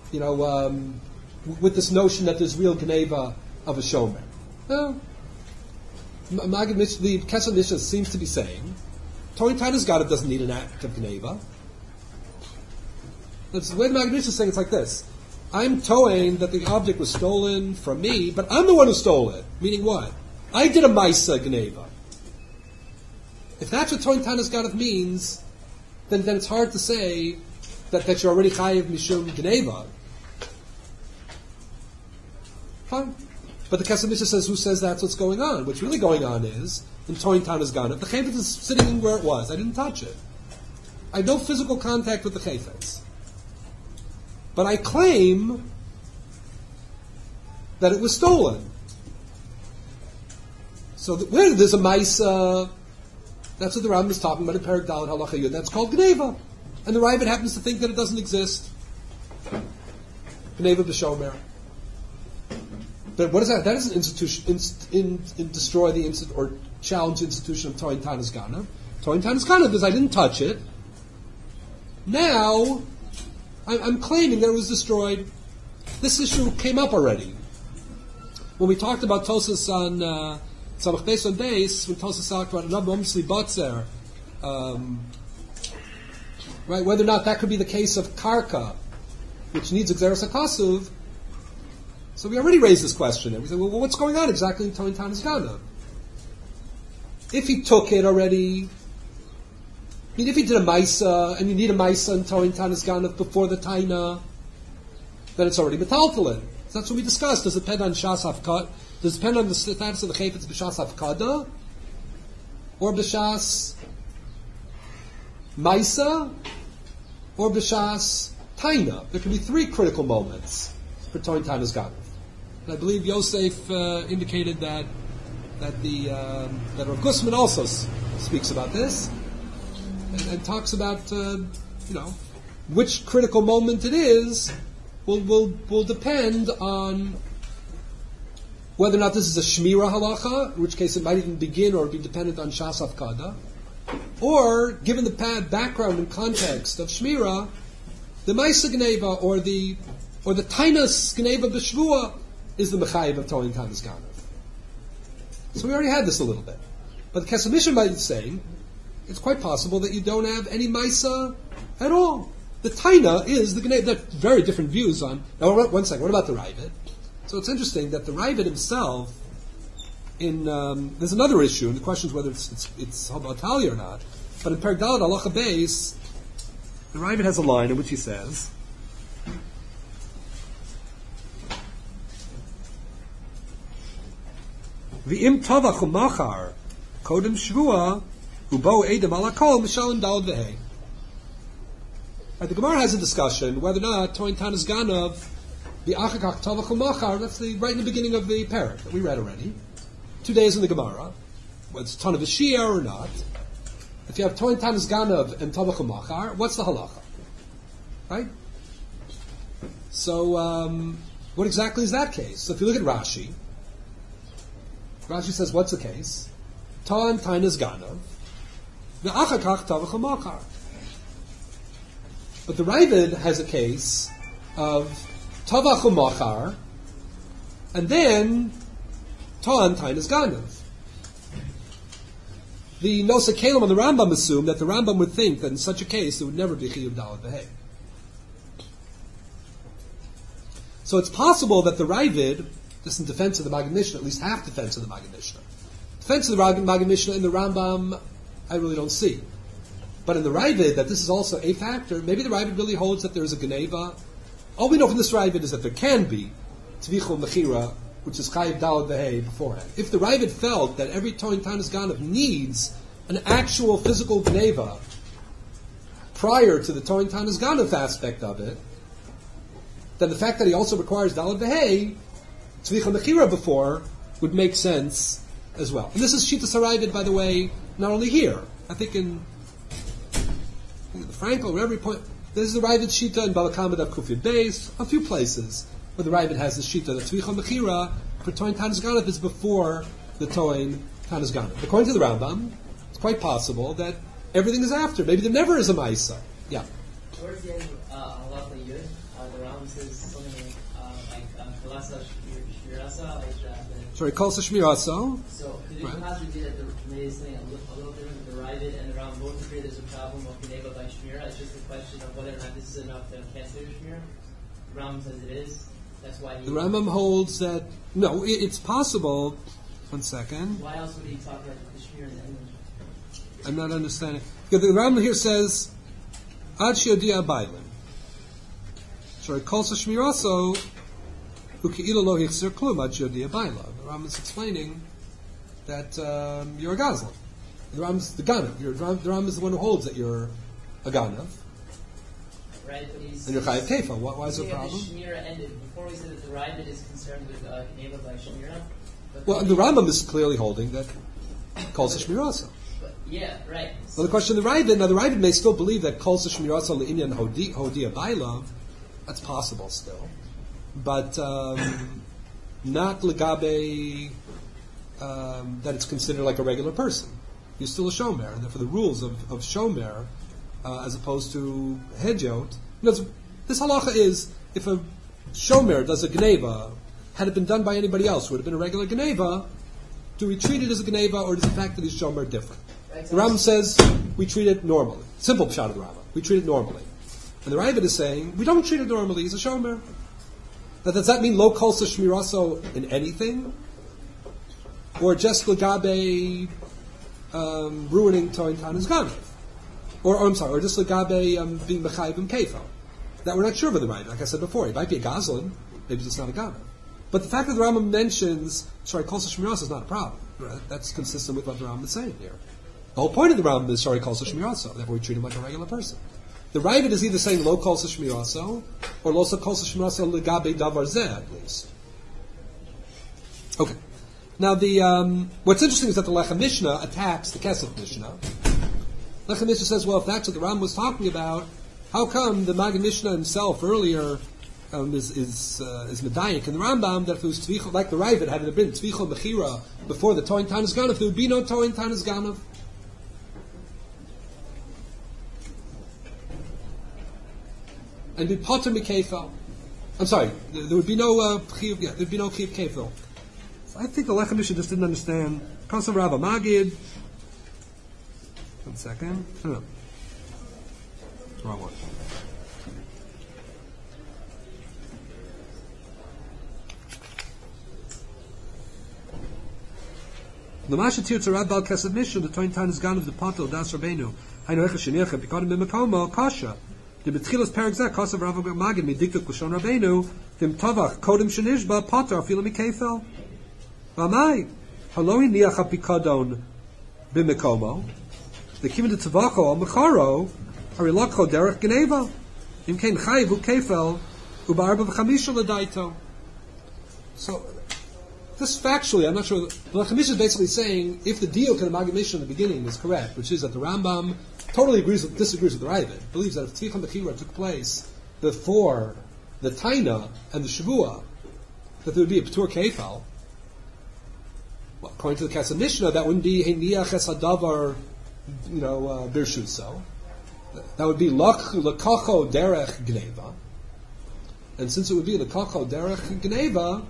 with this notion that there's real Gneva of a Shomer. Well, the Kesef Mishnah seems to be saying, Toin Tanis Ganav doesn't need an act of Gneva. That's the way the Maggid Mishnah is saying it's like this. I'm towing that the object was stolen from me, but I'm the one who stole it. Meaning what? I did a Maisa Gneva. If that's what Toin Tanis Ganav means, then it's hard to say that you're already Chayiv Mishum Gneva. Fine. But the Kesef Mishnah says, who says that's what's going on? What's really going on is, in Toin Tanis Ganav, the Chayfetz is sitting where it was. I didn't touch it. I had no physical contact with the Chayfetz. But I claim that it was stolen. So where there's a Maisa, that's what the Rambam is talking about in Perek Dalet Halacha Yud. That's called Gneva. And the Ravid happens to think that it doesn't exist. Gneva b'Shomer. But what is that? That is an institution, destroy the institution, or challenge the institution of Toin Tanis Ganav. Toin Tanis Ganav is I didn't touch it. Now, I'm claiming that it was destroyed. This issue came up already. When we talked about Tosas on Samach Beis on Beis, when Tosas talked about Rabbi Omsli Batzer, right? Whether or not that could be the case of karka, which needs exeris hakasuv. So we already raised this question. And we said, well, what's going on exactly in Toin Tanis Ganav? If he took it already, I mean, if he did a Maisa, and you need a Maisa in Toin Tanis Ganav before the Taina, then it's already metaltalin. So that's what we discussed. Does it depend on Shas Hafkad? Does it depend on the status of the Chayfetz B'Shas Hafkada? Or B'Shas Maisa? Or B'Shas Taina? There can be three critical moments for Toin Tanis Ganav. And I believe Yosef indicated that Rav Gusman also speaks about this and talks about which critical moment it is will depend on whether or not this is a Shmira halacha, in which case it might even begin or be dependent on Shas Hafkada, or given the background and context of Shmira, the Maisa Gneva or the Tainas Gneva B'Shvua is the Mechayiv of Toin Tanis Ganav. So we already had this a little bit. But the Kesef Mishnah might be saying it's quite possible that you don't have any Maisa at all. The Taina is the Gneva. There are very different views on... Now, one second. What about the Ravid? So it's interesting that the Ravid himself, there's another issue, and the question is whether it's Habatali or not. But in Perek Daled Halacha Beis, the Ravid has a line in which he says, V'im tavach u'machar kodem shvua u'bo edem alakol mishalim daled v'hei. The Gemara has a discussion whether or not Toin Tanis Ganav v'achakach tavach u'machar. That's right in the beginning of the parak that we read already. 2 days in the Gemara, whether it's ton of a shia or not. If you have Toin Tanis Ganav and tavach u'machar, what's the halacha? Right. So what exactly is that case? So if you look at Rashi. Rashi says, what's the case? Toin Tanis Ganav, v'achakach tavach u'machar. But the Ravid has a case of tavach u'machar, and then Toin Tanis Ganav. The Nosei Kalim on the Rambam assume that the Rambam would think that in such a case it would never be Chiyuv Daled V'hei. So it's possible that the Ravid, this in defense of the Maggid Mishnah, at least half defense of the Maggid Mishnah. Defense of the Maggid Mishnah in the Rambam, I really don't see. But in the Ravid, that this is also a factor, maybe the Ravid really holds that there is a Geneva. All we know from this Ravid is that there can be Tvichul Mechira, which is Chayiv Daled V'hei beforehand. If the Ravid felt that every Toin Tanis Ganav needs an actual physical Geneva prior to the Toin Tanis Ganav aspect of it, then the fact that he also requires Daled V'hei, Tzvicha Mechira before, would make sense as well. And this is Shita Saravid, by the way, not only here. I think in the Frankel, or every point, this is the Ravid Shita in Balakama Dav Kufyud Beis, a few places where the Ravid has the Shita, the Tzvicha Mechira for Toin Tanis Ganav is before the Toin Tanis Ganav. According to the Rambam, it's quite possible that everything is after. Maybe there never is a Maisa. Yeah. Towards the end of Halacha Yud, the Rambam says something like Kalasa Shmirasa, like Sorry, Kolsa Shmirasa. So could it possibly be that the Rameh is saying a little different than the Ravid and the Rambam both agree there's a problem of Geneva by Shmira? It's just a question of whether or not this is enough to cancel your Shmira. The Rambam says it is. That's why the Rambam holds that no, it's possible. One second. Why else would he talk about the Shmira in the English? I'm not understanding. Because the Rambam here says Ad Sheodia Bailin. Sorry, Kolsa Shmiraso Uki'ila Lo Hichzer Klum Ad Sheodia Baila. The Rambam is explaining that you're a Gazlan. The Rambam's the Ganav. The Rambam is the one who holds that you're a Ganav. Right, but he's... And you're Chayav Tefa. Why is there a problem? The Shmira ended. Before we said that the Ravid is concerned with Geneva by Shmira. Well, the Rambam is clearly holding that Kolsa Shmirasa. Yeah, right. Well, the question of the Ravid may still believe that Kolsa Shmirasa Le'inyan Hodia Bailav. That's possible still. But not Legabe that it's considered like a regular person. He's still a Shomer, and therefore the rules of Shomer as opposed to Hedjot. This halacha is, if a Shomer does a Geneva, had it been done by anybody else, would it have been a regular Geneva? Do we treat it as a Geneva, or does the fact that he's Shomer different? Right, the Rambam says we treat it normally. Simple pshat of the Rambam. We treat it normally. And the Ravid is saying, we don't treat it normally, he's a shomer. Now, does that mean lo kol shmiraso in anything? Or just legabe ruining Toin Tanis Ganav? Or just legabe being mechayim kefal? That we're not sure of the Ravid. Like I said before, it might be a gazlan, maybe it's not a ganav. But the fact that the Rambam mentions, kol shmiraso is not a problem. Right? That's consistent with what the Rambam is saying here. The whole point of the Rambam is kol shmiraso, therefore we treat him like a regular person. The Ravid is either saying lo kol shmiraso, or lo kol shmiraso legabe davar zeh, at least. Okay. Now, what's interesting is that the Lechem Mishnah attacks the Kesef Mishnah. Lechem Mishnah says, well, if that's what the Rambam was talking about, how come the Maggid Mishnah himself earlier is medayik in the Rambam that if it was tvicha, like the Ravid, had it been tvicha mechira before the Toin Tanis Ganav, there would be no Toin Tanis Ganav. And be potter mikefel. I'm sorry, there would be no there'd be no chiv kefel. I think the Lechem Mishnah just didn't understand. Kosav Rava Magid. 1 second. No. Wrong one. The Masha Tirtza Rab Bal Kesef Mishnah, the Toin Tanis Ganav, the Patel, Das Rabbeinu, Hainu Echa Sheniacha, Bikodim B'Makomo, Kasha. The B'tchilas Perek Zeh, Kosav Rava Magid, Midiktuk L'Shon Rabbeinu, Vim Tovach, Kodim Shenishba, Pater, Afilu Mikefel. V'amai, Haloi Niach HaPikadon B'Mekomo, the Kivin de Tzavacho al Mecharo, Harilakho Derech Geneva, Im Kein Chayiv Ukefel, U'Ba'arba V'Chamisha L'Daito. So, this factually, I'm not sure, the Lechem Mishnah is basically saying, if the diuk in the Maggid Mishnah in the beginning is correct, which is that the Rambam totally disagrees with the Ravid, believes that if Tzvicha Mechira took place before the Taina and the Shavua, that there would be a P'tur Kefal. Well, according to the Kesef Mishnah, that wouldn't be Heiniach Es Hadavar, Birshuso. That would be Lekacho Derech Gneva. And since it would be Lekacho Derech Gneva,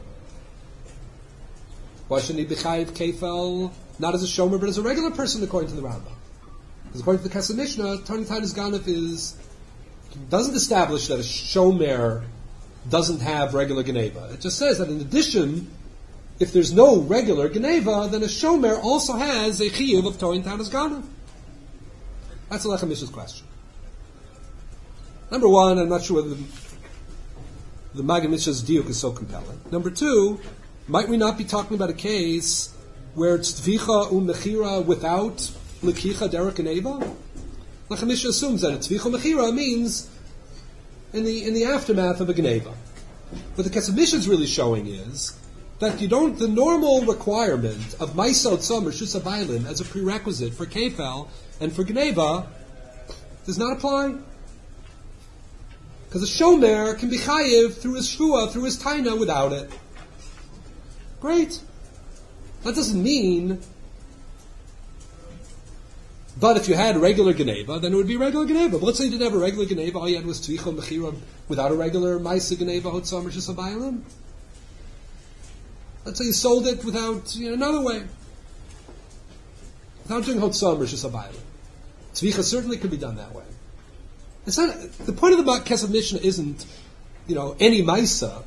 why shouldn't he be Chayiv Kefal, not as a shomer, but as a regular person, according to the Rambam? Because according to the Kesef Mishnah, Toin Tanis Ganav doesn't establish that a shomer doesn't have regular Geneva. It just says that in addition, if there's no regular Geneva, then a shomer also has a chiyuv of Toin Tanis Ganav. That's the Lechem Mishnah's question. Number one, I'm not sure whether the Maggid Mishnah's diuk is so compelling. Number two, might we not be talking about a case where it's tvicha u'mechira without lekicha derech Geneva? Lechem Mishnah assumes that a tvicha mechira means in the aftermath of a Geneva. What the Kesef Mishnah is really showing is that the normal requirement of Maisa Otzam or Shusa Bailim as a prerequisite for Kefel and for Geneva does not apply. Because a Shomer can be Chayiv through his Shvua, through his Taina without it. Great. That doesn't mean, but if you had regular Geneva, then it would be regular Geneva. But let's say you didn't have a regular Geneva, all you had was Tvicha Mechira without a regular Maisa Geneva Otzam or Shusa Bailim. Let's say you sold it without, another way. Without doing Hotzam or Shisabayim. Tzvicha certainly could be done that way. It's not, the point of the Kesef Mishnah isn't, any Maisa.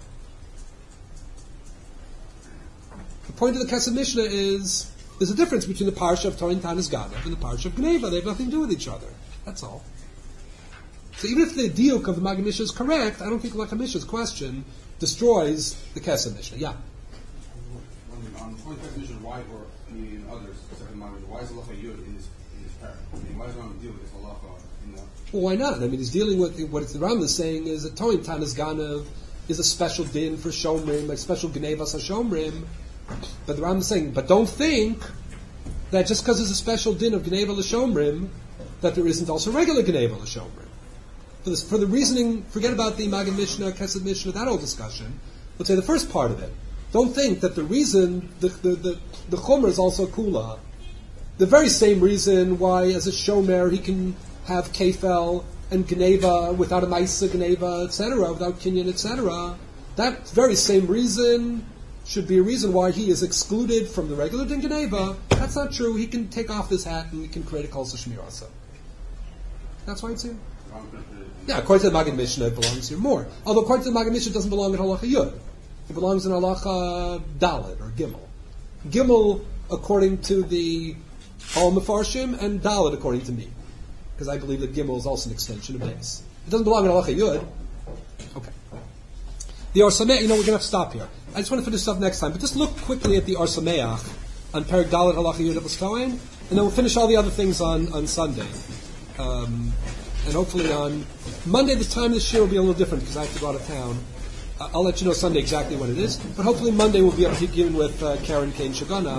The point of the Kesef Mishnah is, there's a difference between the Parsha of Toin Tanis Ganav and the Parsha of Geneva. They have nothing to do with each other. That's all. So even if the diuk of the Maggid Mishnah is correct, I don't think Lechem Mishnah's question destroys the Kesef Mishnah. Yeah. On the point of Mishnah, why, or in others, second Maggid, why is halacha yud in this parak? Why does Rambam deal with this halacha in the? Well, why not? He's dealing with what the Rambam is saying is that Toin Tanis Ganav is a special din for Shomrim, like special Genevas HaShomrim. But the Rambam is saying, but don't think that just because there's a special din of Geneva l'Shomrim, that there isn't also regular Geneva l'Shomrim. For the reasoning, forget about the Maggid Mishnah, Kesef Mishnah, that whole discussion. Let's say the first part of it. Don't think that the reason, the Chomer is also Kula. The very same reason why, as a Shomer, he can have Kefel and Geneva without a Maisa Geneva, etc., without Kinyan, etc. That very same reason should be a reason why he is excluded from the regular Din Geneva. That's not true. He can take off his hat and he can create a Kol Shmir also. That's why it's here. Yeah, according to the Maggid Mishnah, it belongs here more. Although according to the Maggid Mishnah, it doesn't belong in Halacha Yud. It belongs in Halacha Dalet or Gimel. Gimel according to the Al Mefarshim, and Dalet according to me, because I believe that Gimel is also an extension of Beis. It doesn't belong in Halacha Yud. Okay. The Or Sameach, we're going to have to stop here. I just want to finish stuff next time, but just look quickly at the Or Sameach on Perek Dalet Halacha Yud Hilchos Kohen, and then we'll finish all the other things on Sunday. And hopefully on Monday, the time of the year will be a little different because I have to go out of town. I'll let you know Sunday exactly when it is, but hopefully Monday we'll be able to begin with Karen Kane Shagana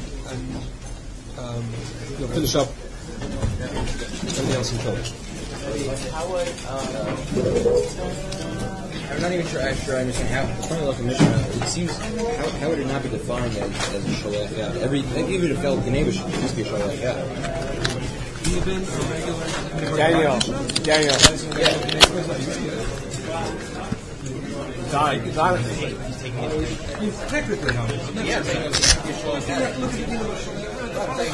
and finish up everything else in Torah. I'm not even sure I understand how. From the Mishnah, it seems how would it not be defined as a sholech? Yeah, even if El Geneva should just be a sholech. Yeah. Even a regular. Daniel. Technically, how?